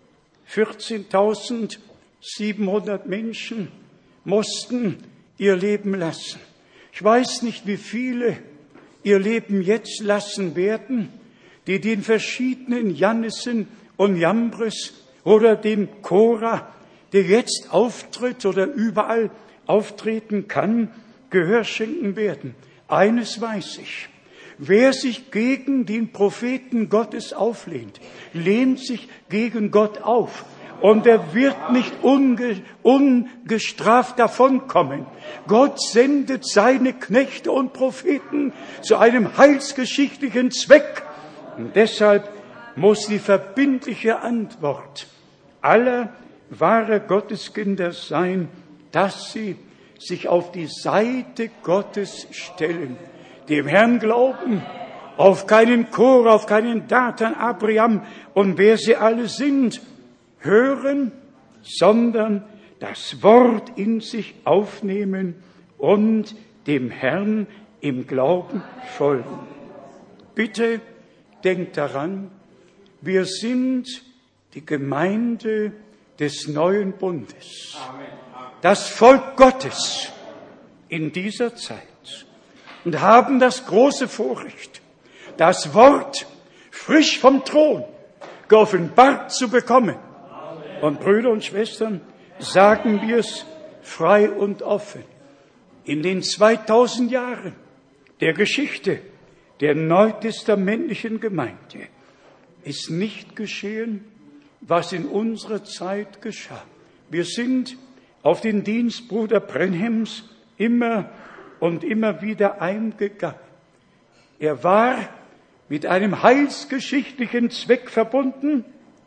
14.700 Menschen mussten ihr Leben lassen. Ich weiß nicht, wie viele ihr Leben jetzt lassen werden, die den verschiedenen Jannissen und Jambres oder dem Korah, der jetzt auftritt oder überall auftreten kann, Gehör schenken werden. Eines weiß ich. Wer sich gegen den Propheten Gottes auflehnt, lehnt sich gegen Gott auf. Und er wird nicht ungestraft davonkommen. Gott sendet seine Knechte und Propheten zu einem heilsgeschichtlichen Zweck. Und deshalb muss die verbindliche Antwort aller wahrer Gotteskinder sein, dass sie sich auf die Seite Gottes stellen, dem Herrn glauben, auf keinen Korah, auf keinen Datan, Abraham und wer sie alle sind, hören, sondern das Wort in sich aufnehmen und dem Herrn im Glauben folgen. Bitte denkt daran, wir sind die Gemeinde des neuen Bundes, das Volk Gottes in dieser Zeit und haben das große Vorrecht, das Wort frisch vom Thron geoffenbart zu bekommen. Und Brüder und Schwestern, sagen wir es frei und offen. In den 2000 Jahren der Geschichte der neutestamentlichen Gemeinde ist nicht geschehen, was in unserer Zeit geschah. Wir sind auf den Dienst Bruder Brenhems immer und immer wieder eingegangen. Er war mit einem heilsgeschichtlichen Zweck verbunden,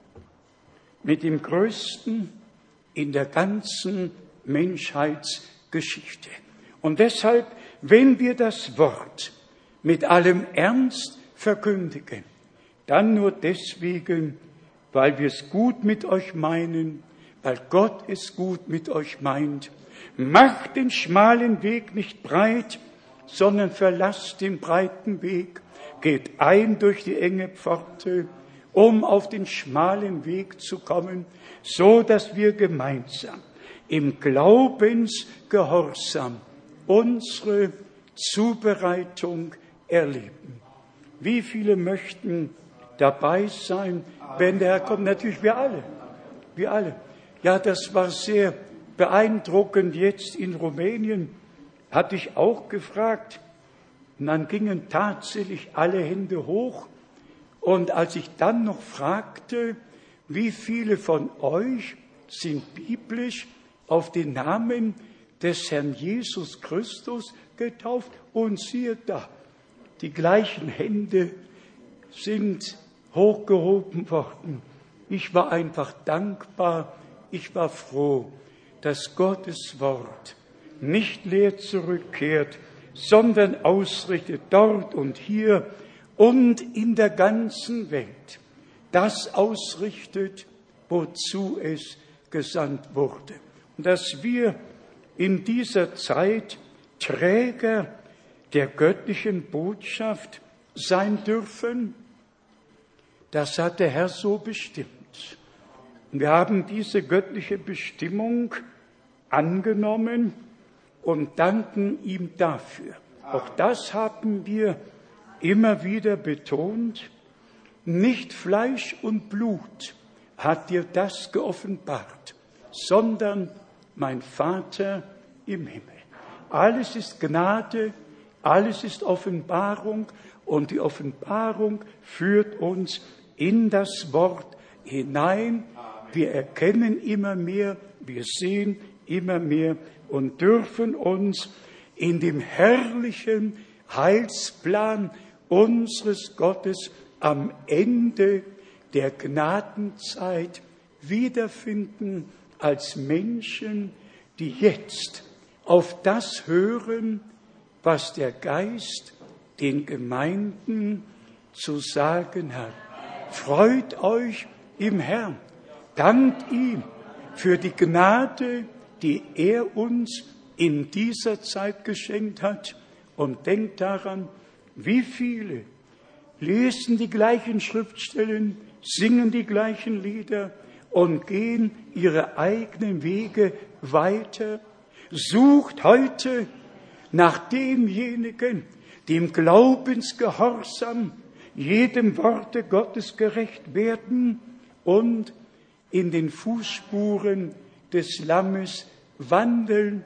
mit dem größten in der ganzen Menschheitsgeschichte. Und deshalb, wenn wir das Wort mit allem Ernst verkündigen, dann nur deswegen, weil wir es gut mit euch meinen, weil Gott es gut mit euch meint. Macht den schmalen Weg nicht breit, sondern verlasst den breiten Weg. Geht ein durch die enge Pforte, um auf den schmalen Weg zu kommen, so dass wir gemeinsam im Glaubensgehorsam unsere Zubereitung erleben. Wie viele möchten dabei sein, wenn der Herr kommt? Natürlich wir alle. Wir alle. Ja, das war sehr beeindruckend. Jetzt in Rumänien hatte ich auch gefragt. Und dann gingen tatsächlich alle Hände hoch. Und als ich dann noch fragte, wie viele von euch sind biblisch auf den Namen des Herrn Jesus Christus getauft? Und siehe da, die gleichen Hände sind hochgehoben worden. Ich war einfach dankbar, ich war froh, dass Gottes Wort nicht leer zurückkehrt, sondern ausrichtet dort und hier und in der ganzen Welt. Das ausrichtet, wozu es gesandt wurde. Und dass wir in dieser Zeit Träger der göttlichen Botschaft sein dürfen, das hat der Herr so bestimmt. Und wir haben diese göttliche Bestimmung angenommen und danken ihm dafür. Auch das haben wir immer wieder betont. Nicht Fleisch und Blut hat dir das geoffenbart, sondern mein Vater im Himmel. Alles ist Gnade, alles ist Offenbarung und die Offenbarung führt uns in das Wort hinein. Wir erkennen immer mehr, wir sehen immer mehr und dürfen uns in dem herrlichen Heilsplan unseres Gottes am Ende der Gnadenzeit wiederfinden als Menschen, die jetzt auf das hören, was der Geist den Gemeinden zu sagen hat. Freut euch im Herrn, dankt ihm für die Gnade, die er uns in dieser Zeit geschenkt hat und denkt daran, wie viele lesen die gleichen Schriftstellen, singen die gleichen Lieder und gehen ihre eigenen Wege weiter. Sucht heute nach demjenigen, die im Glaubensgehorsam jedem Worte Gottes gerecht werden und in den Fußspuren des Lammes wandeln,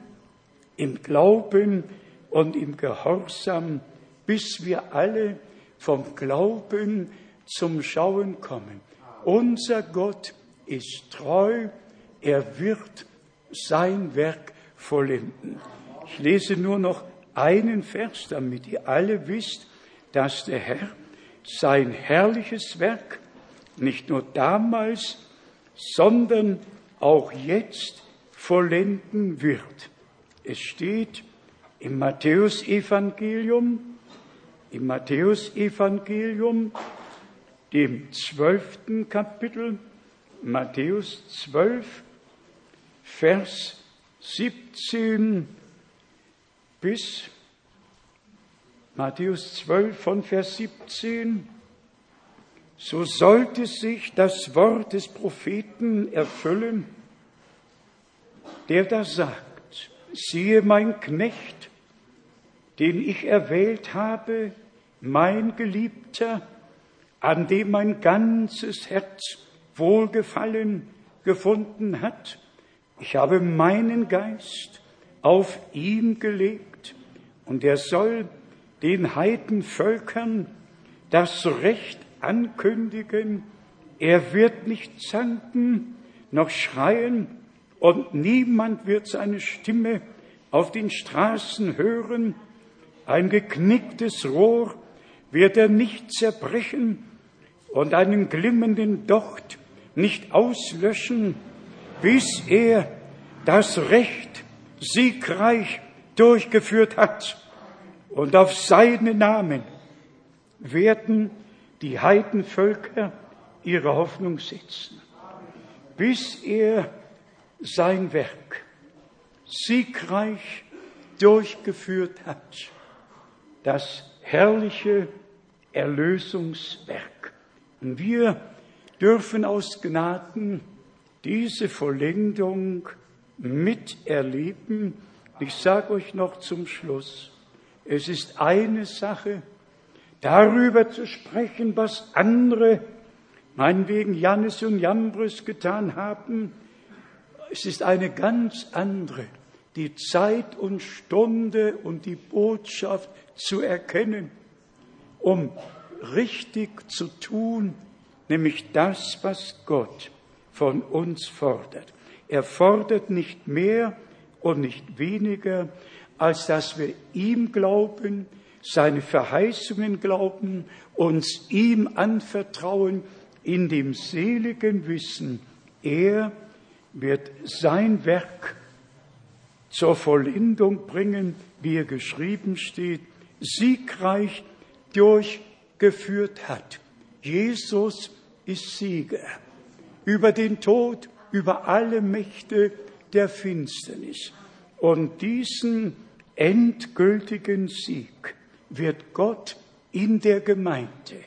im Glauben und im Gehorsam, bis wir alle vom Glauben zum Schauen kommen. Unser Gott ist treu, er wird sein Werk vollenden. Ich lese nur noch einen Vers, damit ihr alle wisst, dass der Herr sein herrliches Werk nicht nur damals, sondern auch jetzt vollenden wird. Es steht im Matthäusevangelium, dem 12. Kapitel, Matthäus 12, Vers 17 bis Matthäus 12 von Vers 17. So sollte sich das Wort des Propheten erfüllen, der da sagt, siehe mein Knecht, den ich erwählt habe, mein Geliebter, an dem mein ganzes Herz Wohlgefallen gefunden hat. Ich habe meinen Geist auf ihn gelegt, und er soll den Heidenvölkern das Recht ankündigen. Er wird nicht zanken noch schreien, und niemand wird seine Stimme auf den Straßen hören. Ein geknicktes Rohr wird er nicht zerbrechen und einen glimmenden Docht nicht auslöschen, bis er das Recht siegreich durchgeführt hat. Und auf seinen Namen werden die Heidenvölker ihre Hoffnung setzen, bis er sein Werk siegreich durchgeführt hat, das herrliche Erlösungswerk. Und wir dürfen aus Gnaden diese Vollendung miterleben. Ich sage euch noch zum Schluss, es ist eine Sache, darüber zu sprechen, was andere, meinetwegen Jannes und Jambres, getan haben. Es ist eine ganz andere, die Zeit und Stunde und die Botschaft zu erkennen, um richtig zu tun, nämlich das, was Gott von uns fordert. Er fordert nicht mehr und nicht weniger, als dass wir ihm glauben, seine Verheißungen glauben, uns ihm anvertrauen, in dem seligen Wissen, er wird sein Werk zur Vollendung bringen, wie er geschrieben steht, siegreich durchgeführt hat. Jesus ist Sieger über den Tod, über alle Mächte der Finsternis. Und diesen endgültigen Sieg wird Gott in der Gemeinde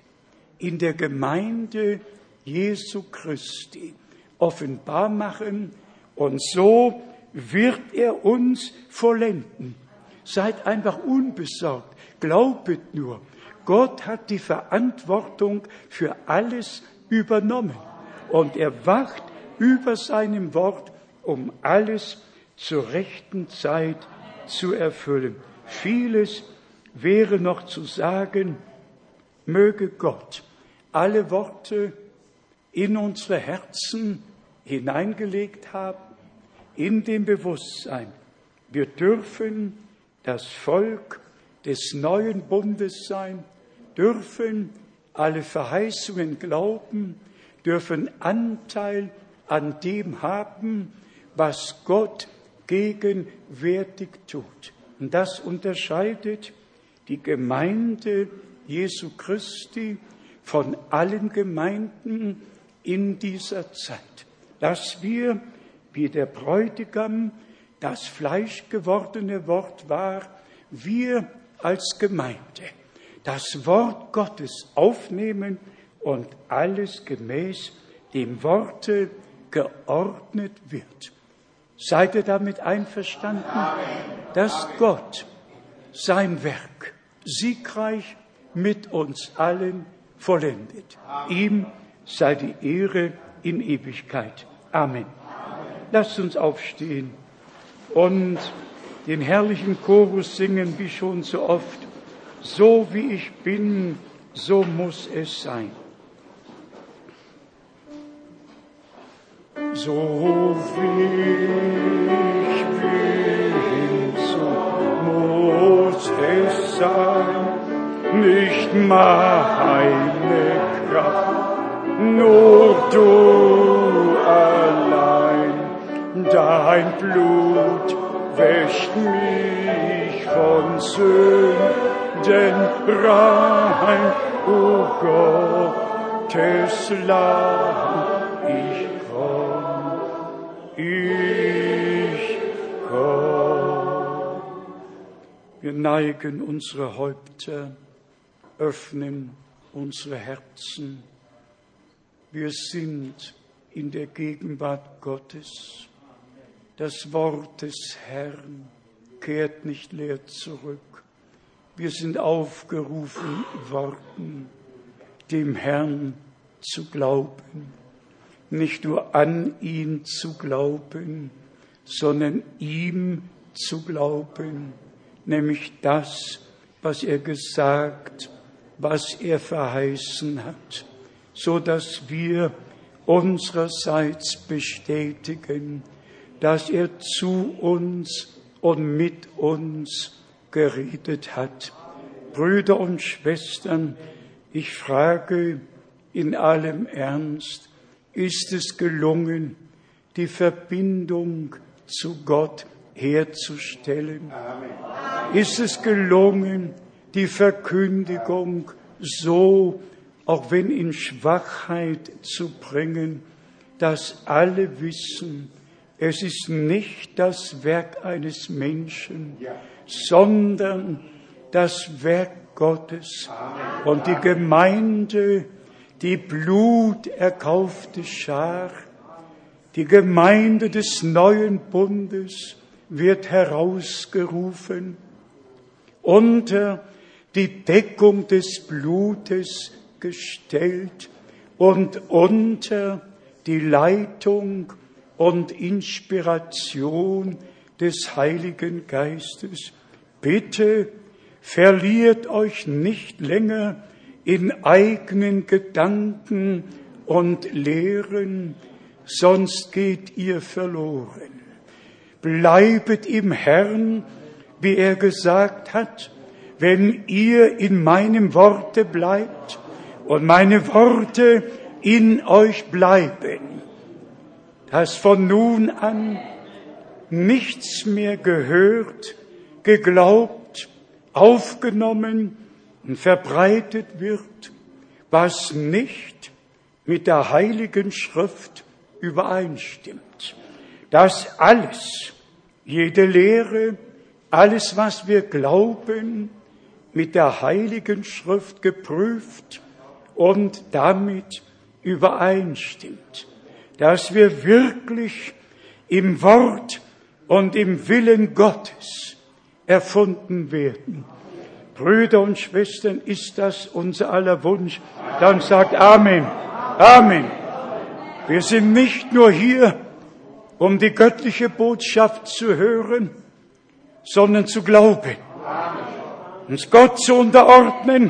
Jesu Christi offenbar machen, und so wird er uns vollenden. Seid einfach unbesorgt, glaubet nur. Gott hat die Verantwortung für alles übernommen, und er wacht über seinem Wort, um alles zur rechten Zeit zu erfüllen. Vieles wäre noch zu sagen. Möge Gott alle Worte in unsere Herzen hineingelegt haben, in dem Bewusstsein, wir dürfen das Volk des neuen Bundes sein, dürfen alle Verheißungen glauben, dürfen Anteil an dem haben, was Gott gegenwärtig tut. Und das unterscheidet die Gemeinde Jesu Christi von allen Gemeinden in dieser Zeit, dass wir, wie der Bräutigam das fleischgewordene Wort war, wir als Gemeinde das Wort Gottes aufnehmen und alles gemäß dem Worte geordnet wird. Seid ihr damit einverstanden, dass Gott sein Werk siegreich mit uns allen vollendet? Ihm sei die Ehre in Ewigkeit. Amen. Lasst uns aufstehen und den herrlichen Chorus singen, wie schon so oft. So wie ich bin, so muss es sein. So wie ich bin, so muss es sein. Nicht meine Kraft, nur du allein. dein Blut wäscht mich von Sünden rein, o Gottes Lamm, ich komm. Wir neigen unsere Häupter, öffnen unsere Herzen. Wir sind in der Gegenwart Gottes. Das Wort des Herrn kehrt nicht leer zurück. Wir sind aufgerufen worden, dem Herrn zu glauben. Nicht nur an ihn zu glauben, sondern ihm zu glauben, nämlich das, was er gesagt, was er verheißen hat, so dass wir unsererseits bestätigen, dass er zu uns und mit uns geredet hat. Brüder und Schwestern, ich frage in allem Ernst, ist es gelungen, die Verbindung zu Gott herzustellen? Amen. Ist es gelungen, die Verkündigung so, auch wenn in Schwachheit, zu bringen, dass alle wissen, es ist nicht das Werk eines Menschen, sondern das Werk Gottes. Und die Gemeinde, die bluterkaufte Schar, die Gemeinde des neuen Bundes wird herausgerufen unter die Deckung des Blutes gestellt und unter die Leitung und Inspiration des Heiligen Geistes. Bitte verliert euch nicht länger in eigenen Gedanken und Lehren, sonst geht ihr verloren. Bleibet im Herrn, wie er gesagt hat, wenn ihr in meinem Worte bleibt und meine Worte in euch bleiben, dass von nun an nichts mehr gehört, geglaubt, aufgenommen und verbreitet wird, was nicht mit der Heiligen Schrift übereinstimmt. Dass alles, jede Lehre, alles, was wir glauben, mit der Heiligen Schrift geprüft und damit übereinstimmt. Dass wir wirklich im Wort und im Willen Gottes erfunden werden. Brüder und Schwestern, ist das unser aller Wunsch? Dann sagt Amen. Amen. Wir sind nicht nur hier, um die göttliche Botschaft zu hören, sondern zu glauben, uns Gott zu unterordnen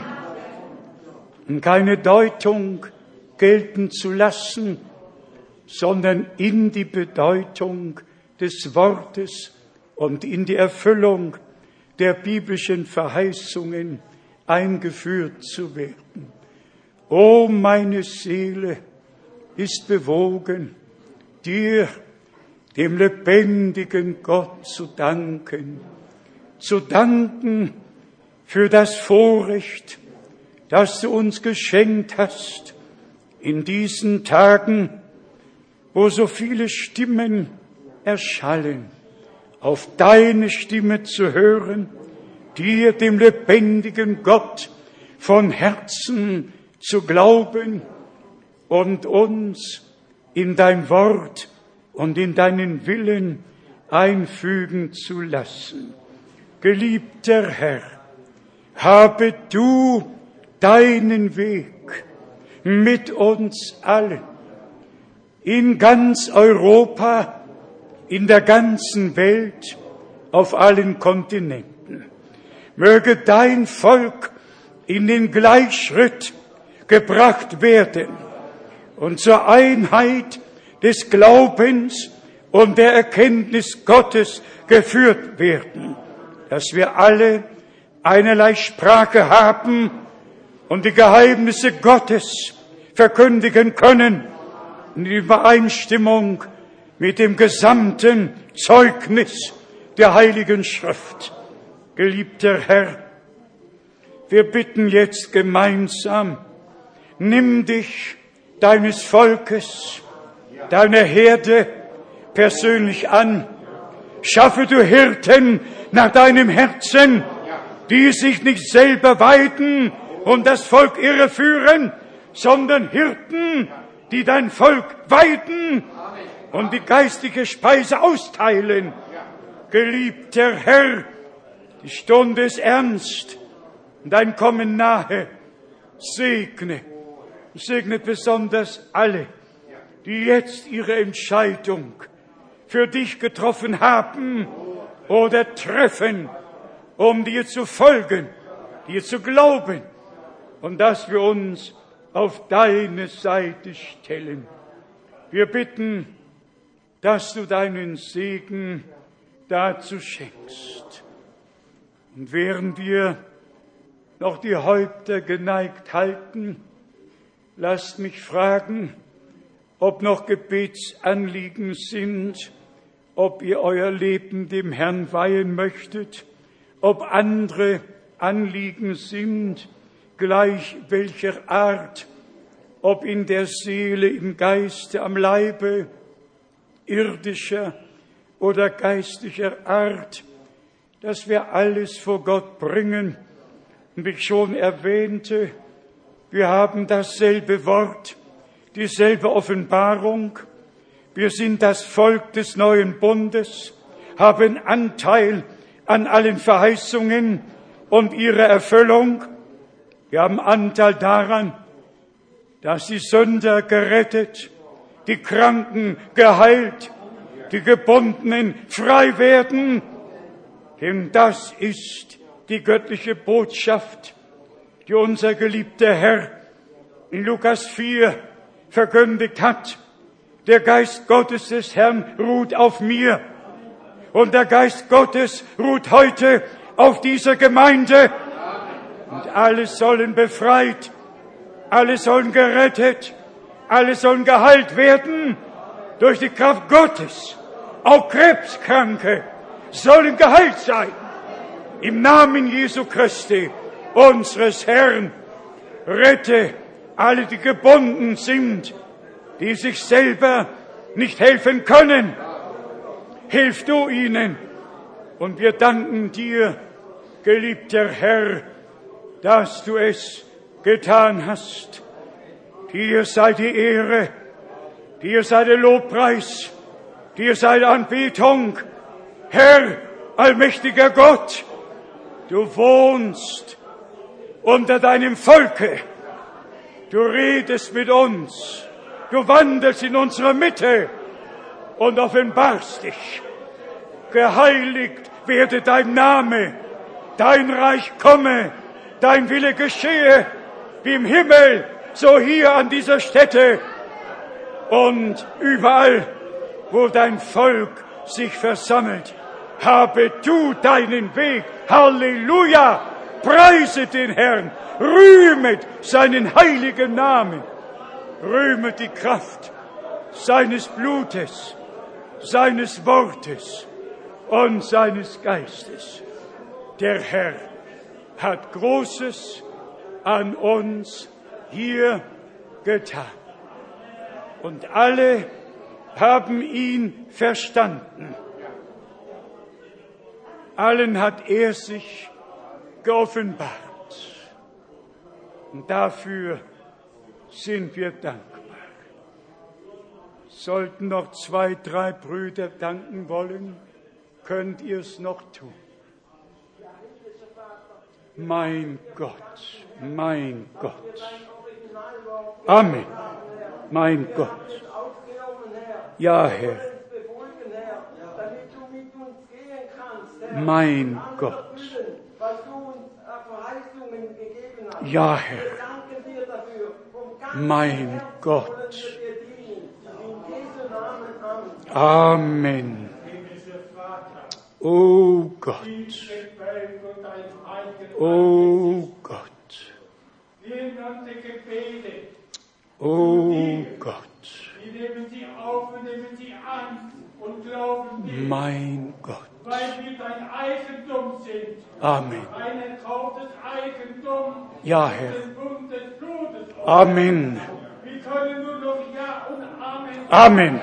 und keine Deutung gelten zu lassen, sondern in die Bedeutung des Wortes und in die Erfüllung der biblischen Verheißungen eingeführt zu werden. O meine Seele ist bewogen, dir, dem lebendigen Gott, zu danken für das Vorrecht, das du uns geschenkt hast in diesen Tagen, wo so viele Stimmen erschallen, auf deine Stimme zu hören, dir, dem lebendigen Gott, von Herzen zu glauben und uns in dein Wort und in deinen Willen einfügen zu lassen. Geliebter Herr, habe du deinen Weg mit uns allen in ganz Europa, in der ganzen Welt, auf allen Kontinenten. Möge dein Volk in den Gleichschritt gebracht werden und zur Einheit des Glaubens und der Erkenntnis Gottes geführt werden, dass wir alle einerlei Sprache haben und die Geheimnisse Gottes verkündigen können in Übereinstimmung mit dem gesamten Zeugnis der Heiligen Schrift. Geliebter Herr, wir bitten jetzt gemeinsam, nimm dich deines Volkes, deiner Herde persönlich an. Schaffe du Hirten nach deinem Herzen, die sich nicht selber weiden und das Volk irreführen, sondern Hirten, die dein Volk weiden und die geistige Speise austeilen. Geliebter Herr, die Stunde ist ernst und dein Kommen nahe. Segne besonders alle, die jetzt ihre Entscheidung für dich getroffen haben oder treffen, um dir zu folgen, dir zu glauben und dass wir uns auf deine Seite stellen. Wir bitten, dass du deinen Segen dazu schenkst. Und während wir noch die Häupter geneigt halten, lasst mich fragen, ob noch Gebetsanliegen sind, ob ihr euer Leben dem Herrn weihen möchtet, ob andere Anliegen sind, gleich welcher Art, ob in der Seele, im Geiste, am Leibe, irdischer oder geistlicher Art, dass wir alles vor Gott bringen. Und wie ich schon erwähnte, wir haben dasselbe Wort, dieselbe Offenbarung. Wir sind das Volk des neuen Bundes, haben Anteil an allen Verheißungen und ihrer Erfüllung. Wir haben Anteil daran, dass die Sünder gerettet, die Kranken geheilt, die Gebundenen frei werden. Denn das ist die göttliche Botschaft, die unser geliebter Herr in Lukas 4 verkündigt hat. Der Geist Gottes des Herrn ruht auf mir. Und der Geist Gottes ruht heute auf dieser Gemeinde. Und alle sollen befreit, alle sollen gerettet, alle sollen geheilt werden durch die Kraft Gottes. Auch Krebskranke sollen geheilt sein. Im Namen Jesu Christi, unseres Herrn, rette alle, die gebunden sind, die sich selber nicht helfen können. Hilf du ihnen. Und wir danken dir, geliebter Herr, dass du es getan hast. Dir sei die Ehre, dir sei der Lobpreis, dir sei die Anbetung. Herr, allmächtiger Gott, du wohnst unter deinem Volke. Du redest mit uns. Du wandelst in unserer Mitte und offenbarst dich. Geheiligt werde dein Name, dein Reich komme, dein Wille geschehe, wie im Himmel, so hier an dieser Stätte und überall, wo dein Volk sich versammelt. Habe du deinen Weg. Halleluja! Preiset den Herrn, rühmet seinen heiligen Namen, rühmet die Kraft seines Blutes, seines Wortes und seines Geistes. Der Herr hat Großes an uns hier getan. Und alle haben ihn verstanden. Allen hat er sich geoffenbart. Und dafür sind wir dankbar. Sollten noch 2, 3 Brüder danken wollen, könnt ihr es noch tun. Mein Gott, mein Gott. Amen. Mein Gott. Ja, Herr. Mein Gott. Ja, Herr. Mein Gott. Amen. O Gott. O Gott. O Gott. Wir nehmen sie auf und nehmen sie an und glauben dir, mein Gott. weil wir dein Eigentum sind. Amen. Ein erkauftes Eigentum. Ja, Herr. Den Bund des Blutes. Amen. Wir können nur noch Ja und Amen sagen. Amen.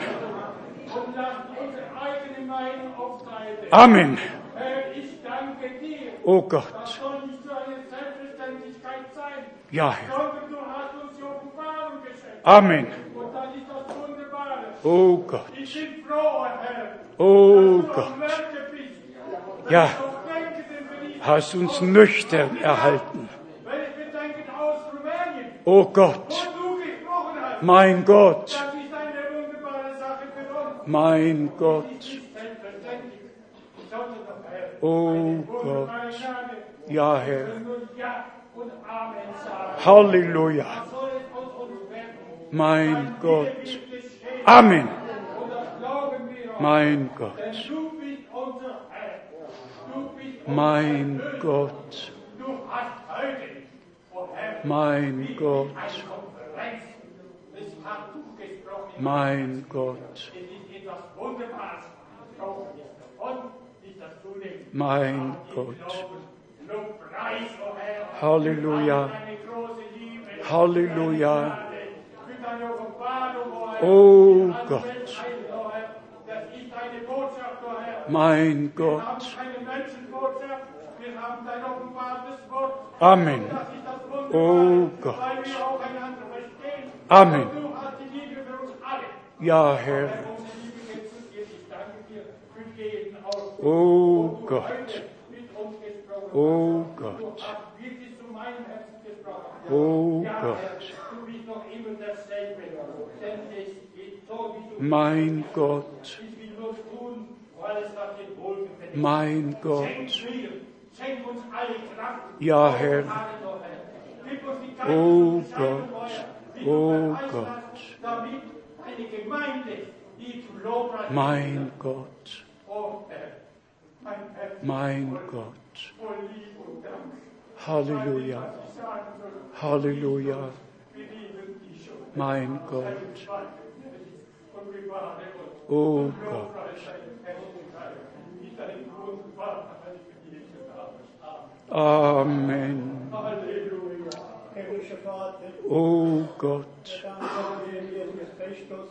Und lassen unsere eigene Meinung auf Seite. Amen. Herr, ich danke dir. Oh Gott. Das soll nicht so eine Selbstverständlichkeit sein. Ja, Herr. Sondern du hast uns die Offenbarung geschenkt. Amen. Und das ist das Wunderbare. Oh Gott. Ich bin froh, Herr, Oh dass du Gott. am Werke bist. Wenn Ja. ich auch denke, den Bericht Hast uns nüchtern erhalten. wenn ich bedenke aus Rumänien, Oh wo Gott. du gesprochen hast, Mein Gott. das ist eine wunderbare Sache für uns. Mein Gott. Es ist nicht selbstverständlich, sondern doch, Herr, Oh eine Gott. wunderbare Gnade. Ja, Wir Herr. können nur Ja und Amen sagen. Halleluja. Was soll es aus uns werden? Mein Dein Gott. Wille wird geschehen. Amen. Und das glauben wir auch. Mein Gott. Denn du bist unser Herr. Du bist unser Mein Erlöser. Gott. Du hast heute, oh Herr, Mein wie Gott. eine Konferenz das Handtuch gesprochen. Mein Gott. Es ist etwas Wunderbares. Doch nicht davon, nicht das Zunehmen. Mein Aber Gott. wir glauben, Lobpreis, oh Herr. Halleluja. Für deine große Liebe. Halleluja. Für deine Gnade, für deine Offenbarung, oh Herr. Oh Für Gott. alle Weltteile, oh Herr. Das ist deine Botschaft, oh Herr. Mein Wir haben Gott. keine Menschenbotschaft, wir haben dein offenbartes Wort. Amen. Das ist das Wunderbare, Oh Gott. weil wir auch einander verstehen. Amen. Und du hast die Liebe für uns alle. Ja, Herr. Herr, unsere Liebe geht zu dir. Ich danke dir für jeden Ausdruck. Oh wo du Gott. heute mit uns gesprochen Oh hast. Gott. Du hast wirklich zu meinem Herzen gesprochen. Oh Ja, Gott. Herr, du bist noch immer derselbe. Denn es geht so, wie du Mein Gott. Ich will nur tun, weil es nach dem Wohlgefallen ist. Mein Gott. Schenk mir, schenk uns alle Kraft. Ja, Herr. Gib uns die Oh Geistesentscheidung, Gott. wie du Oh verheißen Gott. hast, damit eine Gemeinde, die zum Lobpreis Mein Gott. Oh Herr, mein Herz Mein Gott. voll Liebe und Dank. Halleluja. Was ich sagen soll, Halleluja. wir lieben dich schon. Mein Gott. Und bewahre uns. Oh Und Gott. Lobpreis deine Herrlichkeit. In deinem großen Vater, in Jesu Namen. Amen. Halleluja. Himmlischer Vater, Oh Gott. wir danken dir, Jesus Christus,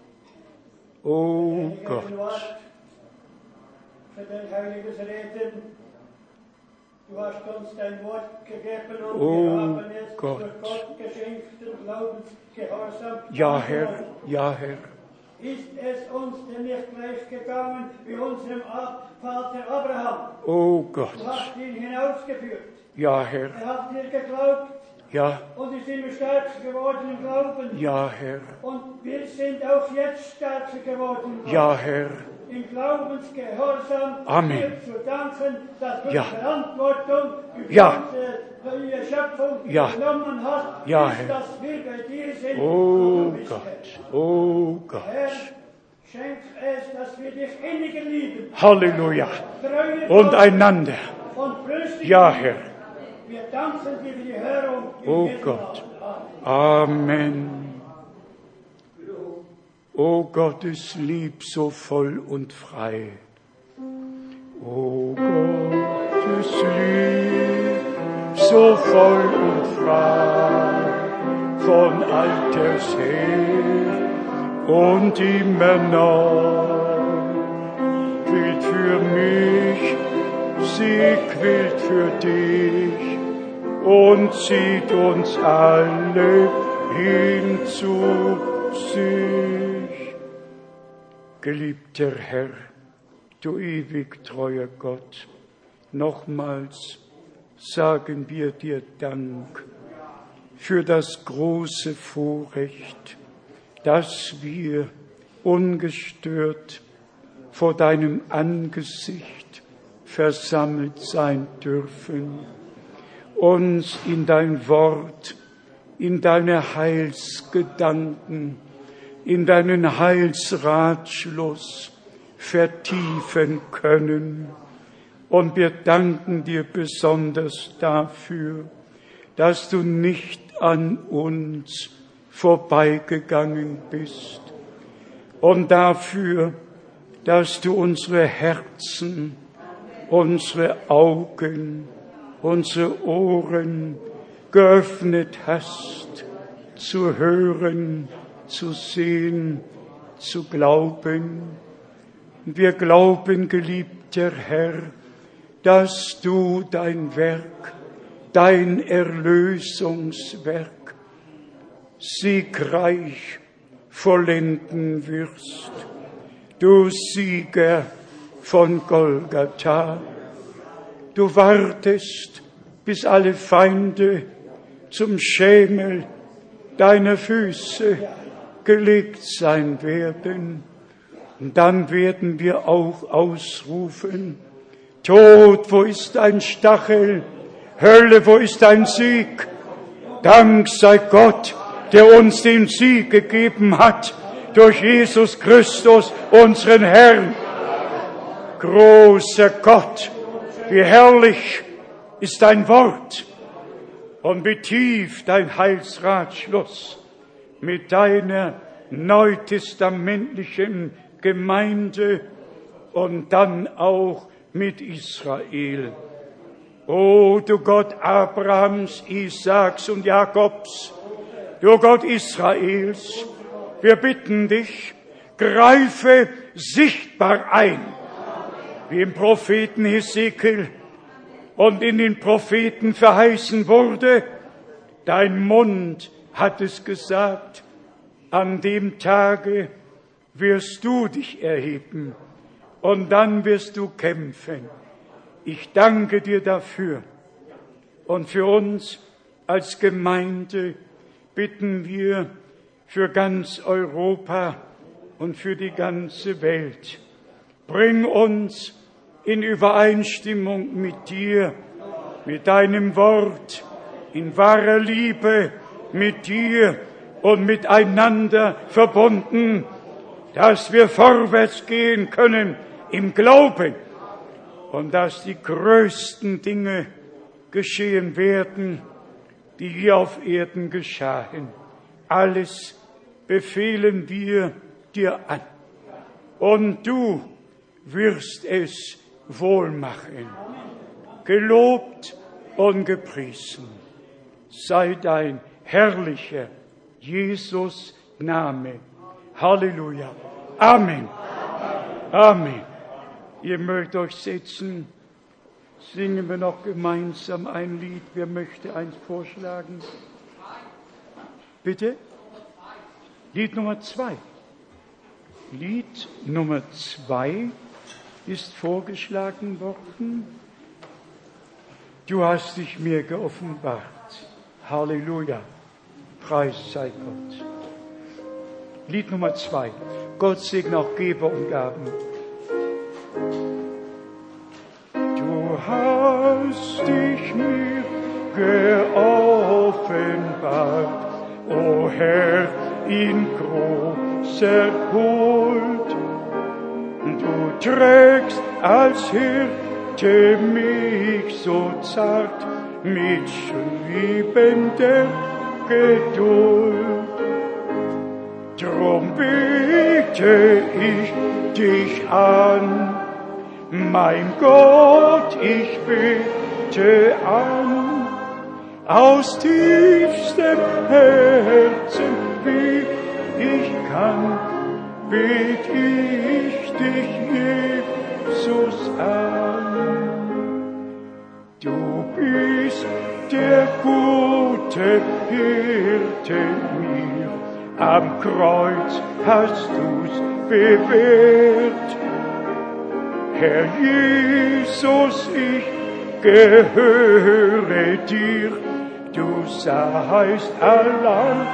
Oh für Gott. dein Wort, für dein heiliges Reden. Du hast uns dein Wort gegeben und Oh wir haben jetzt Gott. durch Gott geschenkten Glaubensgehorsam Ja, Herr. angenommen. Ja, Herr. Ist es uns denn nicht gleich gegangen wie unserem Vater Abraham? Oh Du Gott. hast ihn hinausgeführt. Ja, Herr. Er hat dir geglaubt Ja. und ist immer stärker geworden im Glauben. Ja, Herr. Und wir sind auch jetzt stärker geworden. Ja, Herr. Im Glaubensgehorsam Amen. dir zu danken, dass du Ja. die Verantwortung für Ja. unsere neue Schöpfung Ja. genommen hast, Ja, bis Herr. dass wir bei dir sind. Oh und du bist Gott. Oh Herr. Gott. Herr, schenk es, dass wir dich inniger lieben, Halleluja. treue Und Gott einander. und brüstig Ja, lieben. Herr. Wir danken dir für die Hörung. in Oh Jesu Gott. Namen. Amen. O Gottes Lieb so voll und frei. O Gottes Lieb so voll und frei, von alters her und immer neu, quillt für mich, sie quillt für dich und zieht uns alle hin zu sich. Geliebter Herr, du ewig treuer Gott, nochmals sagen wir dir Dank für das große Vorrecht, dass wir ungestört vor deinem Angesicht versammelt sein dürfen, uns in dein Wort, in deine Heilsgedanken, in deinen Heilsratschluss vertiefen können. Und wir danken dir besonders dafür, dass du nicht an uns vorbeigegangen bist und dafür, dass du unsere Herzen, unsere Augen, unsere Ohren geöffnet hast, zu hören, zu sehen, zu glauben. Wir glauben, geliebter Herr, dass du dein Werk, dein Erlösungswerk siegreich vollenden wirst. Du Sieger von Golgatha, du wartest, bis alle Feinde zum Schemel deiner Füße gelegt sein werden. Und dann werden wir auch ausrufen: Tod, wo ist dein Stachel? Hölle, wo ist dein Sieg? Dank sei Gott, der uns den Sieg gegeben hat, durch Jesus Christus, unseren Herrn. Großer Gott, wie herrlich ist dein Wort und wie tief dein Heilsratschluss mit deiner neutestamentlichen Gemeinde und dann auch mit Israel. O du Gott Abrahams, Isaaks und Jakobs, du Gott Israels, wir bitten dich, greife sichtbar ein, wie im Propheten Hesekiel und in den Propheten verheißen wurde. Dein Mund hat es gesagt, an dem Tage wirst du dich erheben und dann wirst du kämpfen. Ich danke dir dafür. Und für uns als Gemeinde bitten wir für ganz Europa und für die ganze Welt. Bring uns in Übereinstimmung mit dir, mit deinem Wort, in wahrer Liebe mit dir und miteinander verbunden, dass wir vorwärts gehen können im Glauben und dass die größten Dinge geschehen werden, die hier auf Erden geschahen. Alles befehlen wir dir an. Und du wirst es wohl machen. Gelobt und gepriesen sei dein herrlicher Jesus Name. Halleluja. Amen. Amen. Ihr mögt euch setzen. Singen wir noch gemeinsam ein Lied. Wer möchte eins vorschlagen? Bitte? Lied Nummer 2. Lied Nummer 2 ist vorgeschlagen worden. Du hast dich mir geoffenbart. Halleluja. Preis sei Gott. Lied Nummer 2. Gott segne auch Geber und Gaben. Du hast dich mir geoffenbart, o Herr, in großer Huld. Du trägst als Hirte mich so zart mit schwebender Geduld. Drum bete ich dich an, mein Gott, ich bete an, aus tiefstem Herzen, wie ich kann, bet ich dich, Jesus, an. Du bist der gute Hirte mir, am Kreuz hast du's bewährt. Herr Jesus, ich gehöre dir, du seist allein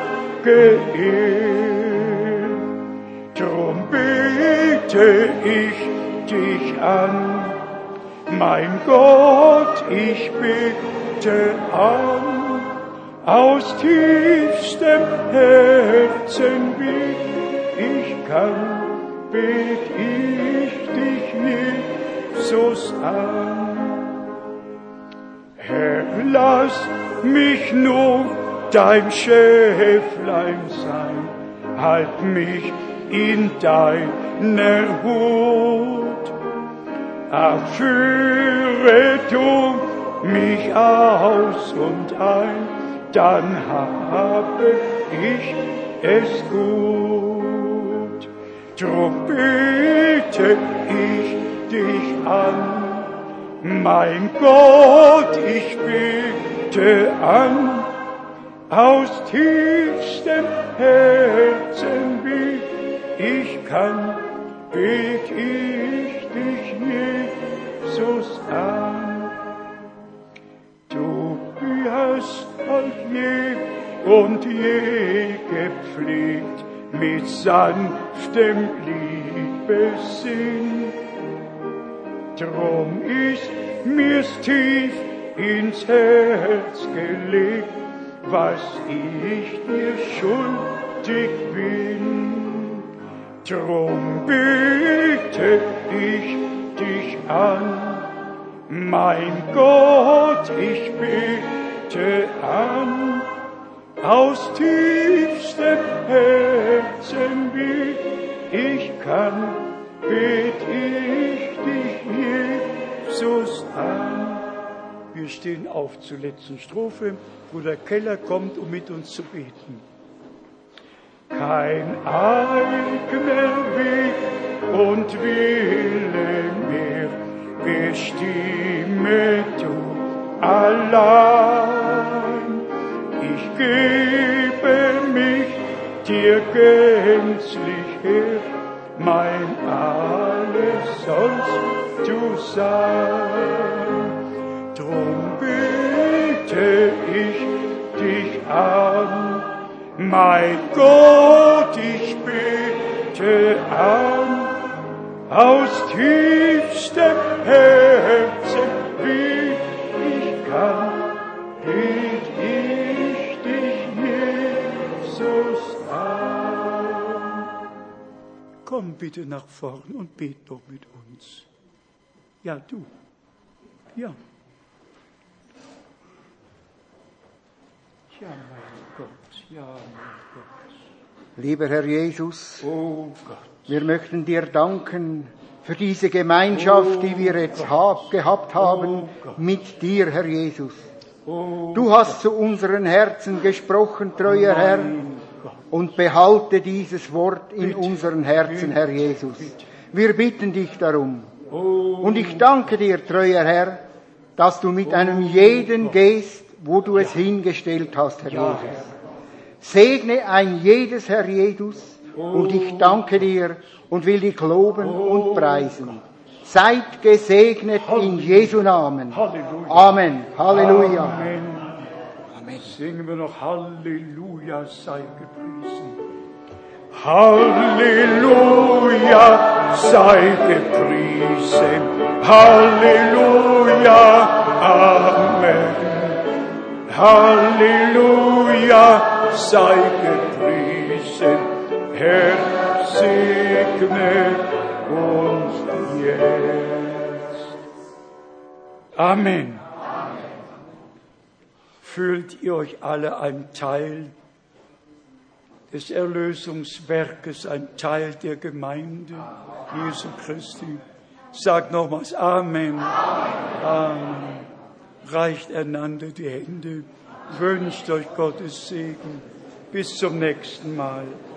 geehrt. Drum bete ich dich an, mein Gott, ich bete an, aus tiefstem Herzen, wie ich kann, bet ich dich, Jesus, an. Herr, lass mich nur dein Schäflein sein, halt mich in deiner Hut. Ach, führe du mich aus und ein, dann habe ich es gut. Drum bete ich dich an, mein Gott, ich bete an, aus tiefstem Herzen, wie ich kann, bet ich dich, Jesus, an. Du hast all je und je gepflegt mit sanftem Liebessinn. Drum ist mir's tief ins Herz gelegt, was ich dir schuldig bin. Drum bete ich dich an, mein Gott, ich bete an, aus tiefstem Herzen, wie ich kann, bet ich dich, Jesus, an. Wir stehen auf zur letzten Strophe, wo der Keller kommt, um mit uns zu beten. Kein eigener Weg und Wille mehr, bestimme du allein. Ich gebe mich dir gänzlich her, mein Alles sollst du sein. Drum bete ich dich an, mein Gott, ich bete an, aus tiefstem Herzen, wie ich kann, bet ich dich, Jesus, an. Komm bitte nach vorn und bet doch mit uns. Ja, du. Ja. Ja, mein Gott, ja, mein Gott. Lieber Herr Jesus, Oh Gott. wir möchten dir danken für diese Gemeinschaft, die wir jetzt gehabt haben mit dir, Herr Jesus. Du hast zu unseren Herzen gesprochen, treuer Herr, und behalte dieses Wort in unseren Herzen, Herr Jesus. Wir bitten dich darum. Und ich danke dir, treuer Herr, dass du mit einem jeden gehst, wo du es hingestellt hast, Herr Jesus. Segne ein jedes, Herr Jesus, und ich danke dir und will dich loben und preisen. Seid gesegnet in Jesu Namen. Amen. Halleluja. Amen. Amen. Singen wir noch Halleluja, sei gepriesen. Halleluja, sei gepriesen. Halleluja, Amen. Halleluja, sei gepriesen, Herr, segne uns jetzt. Amen. Fühlt ihr euch alle ein Teil des Erlösungswerkes, ein Teil der Gemeinde Jesu Christi? Sagt nochmals Amen. Amen. Reicht einander die Hände, wünscht euch Gottes Segen. Bis zum nächsten Mal.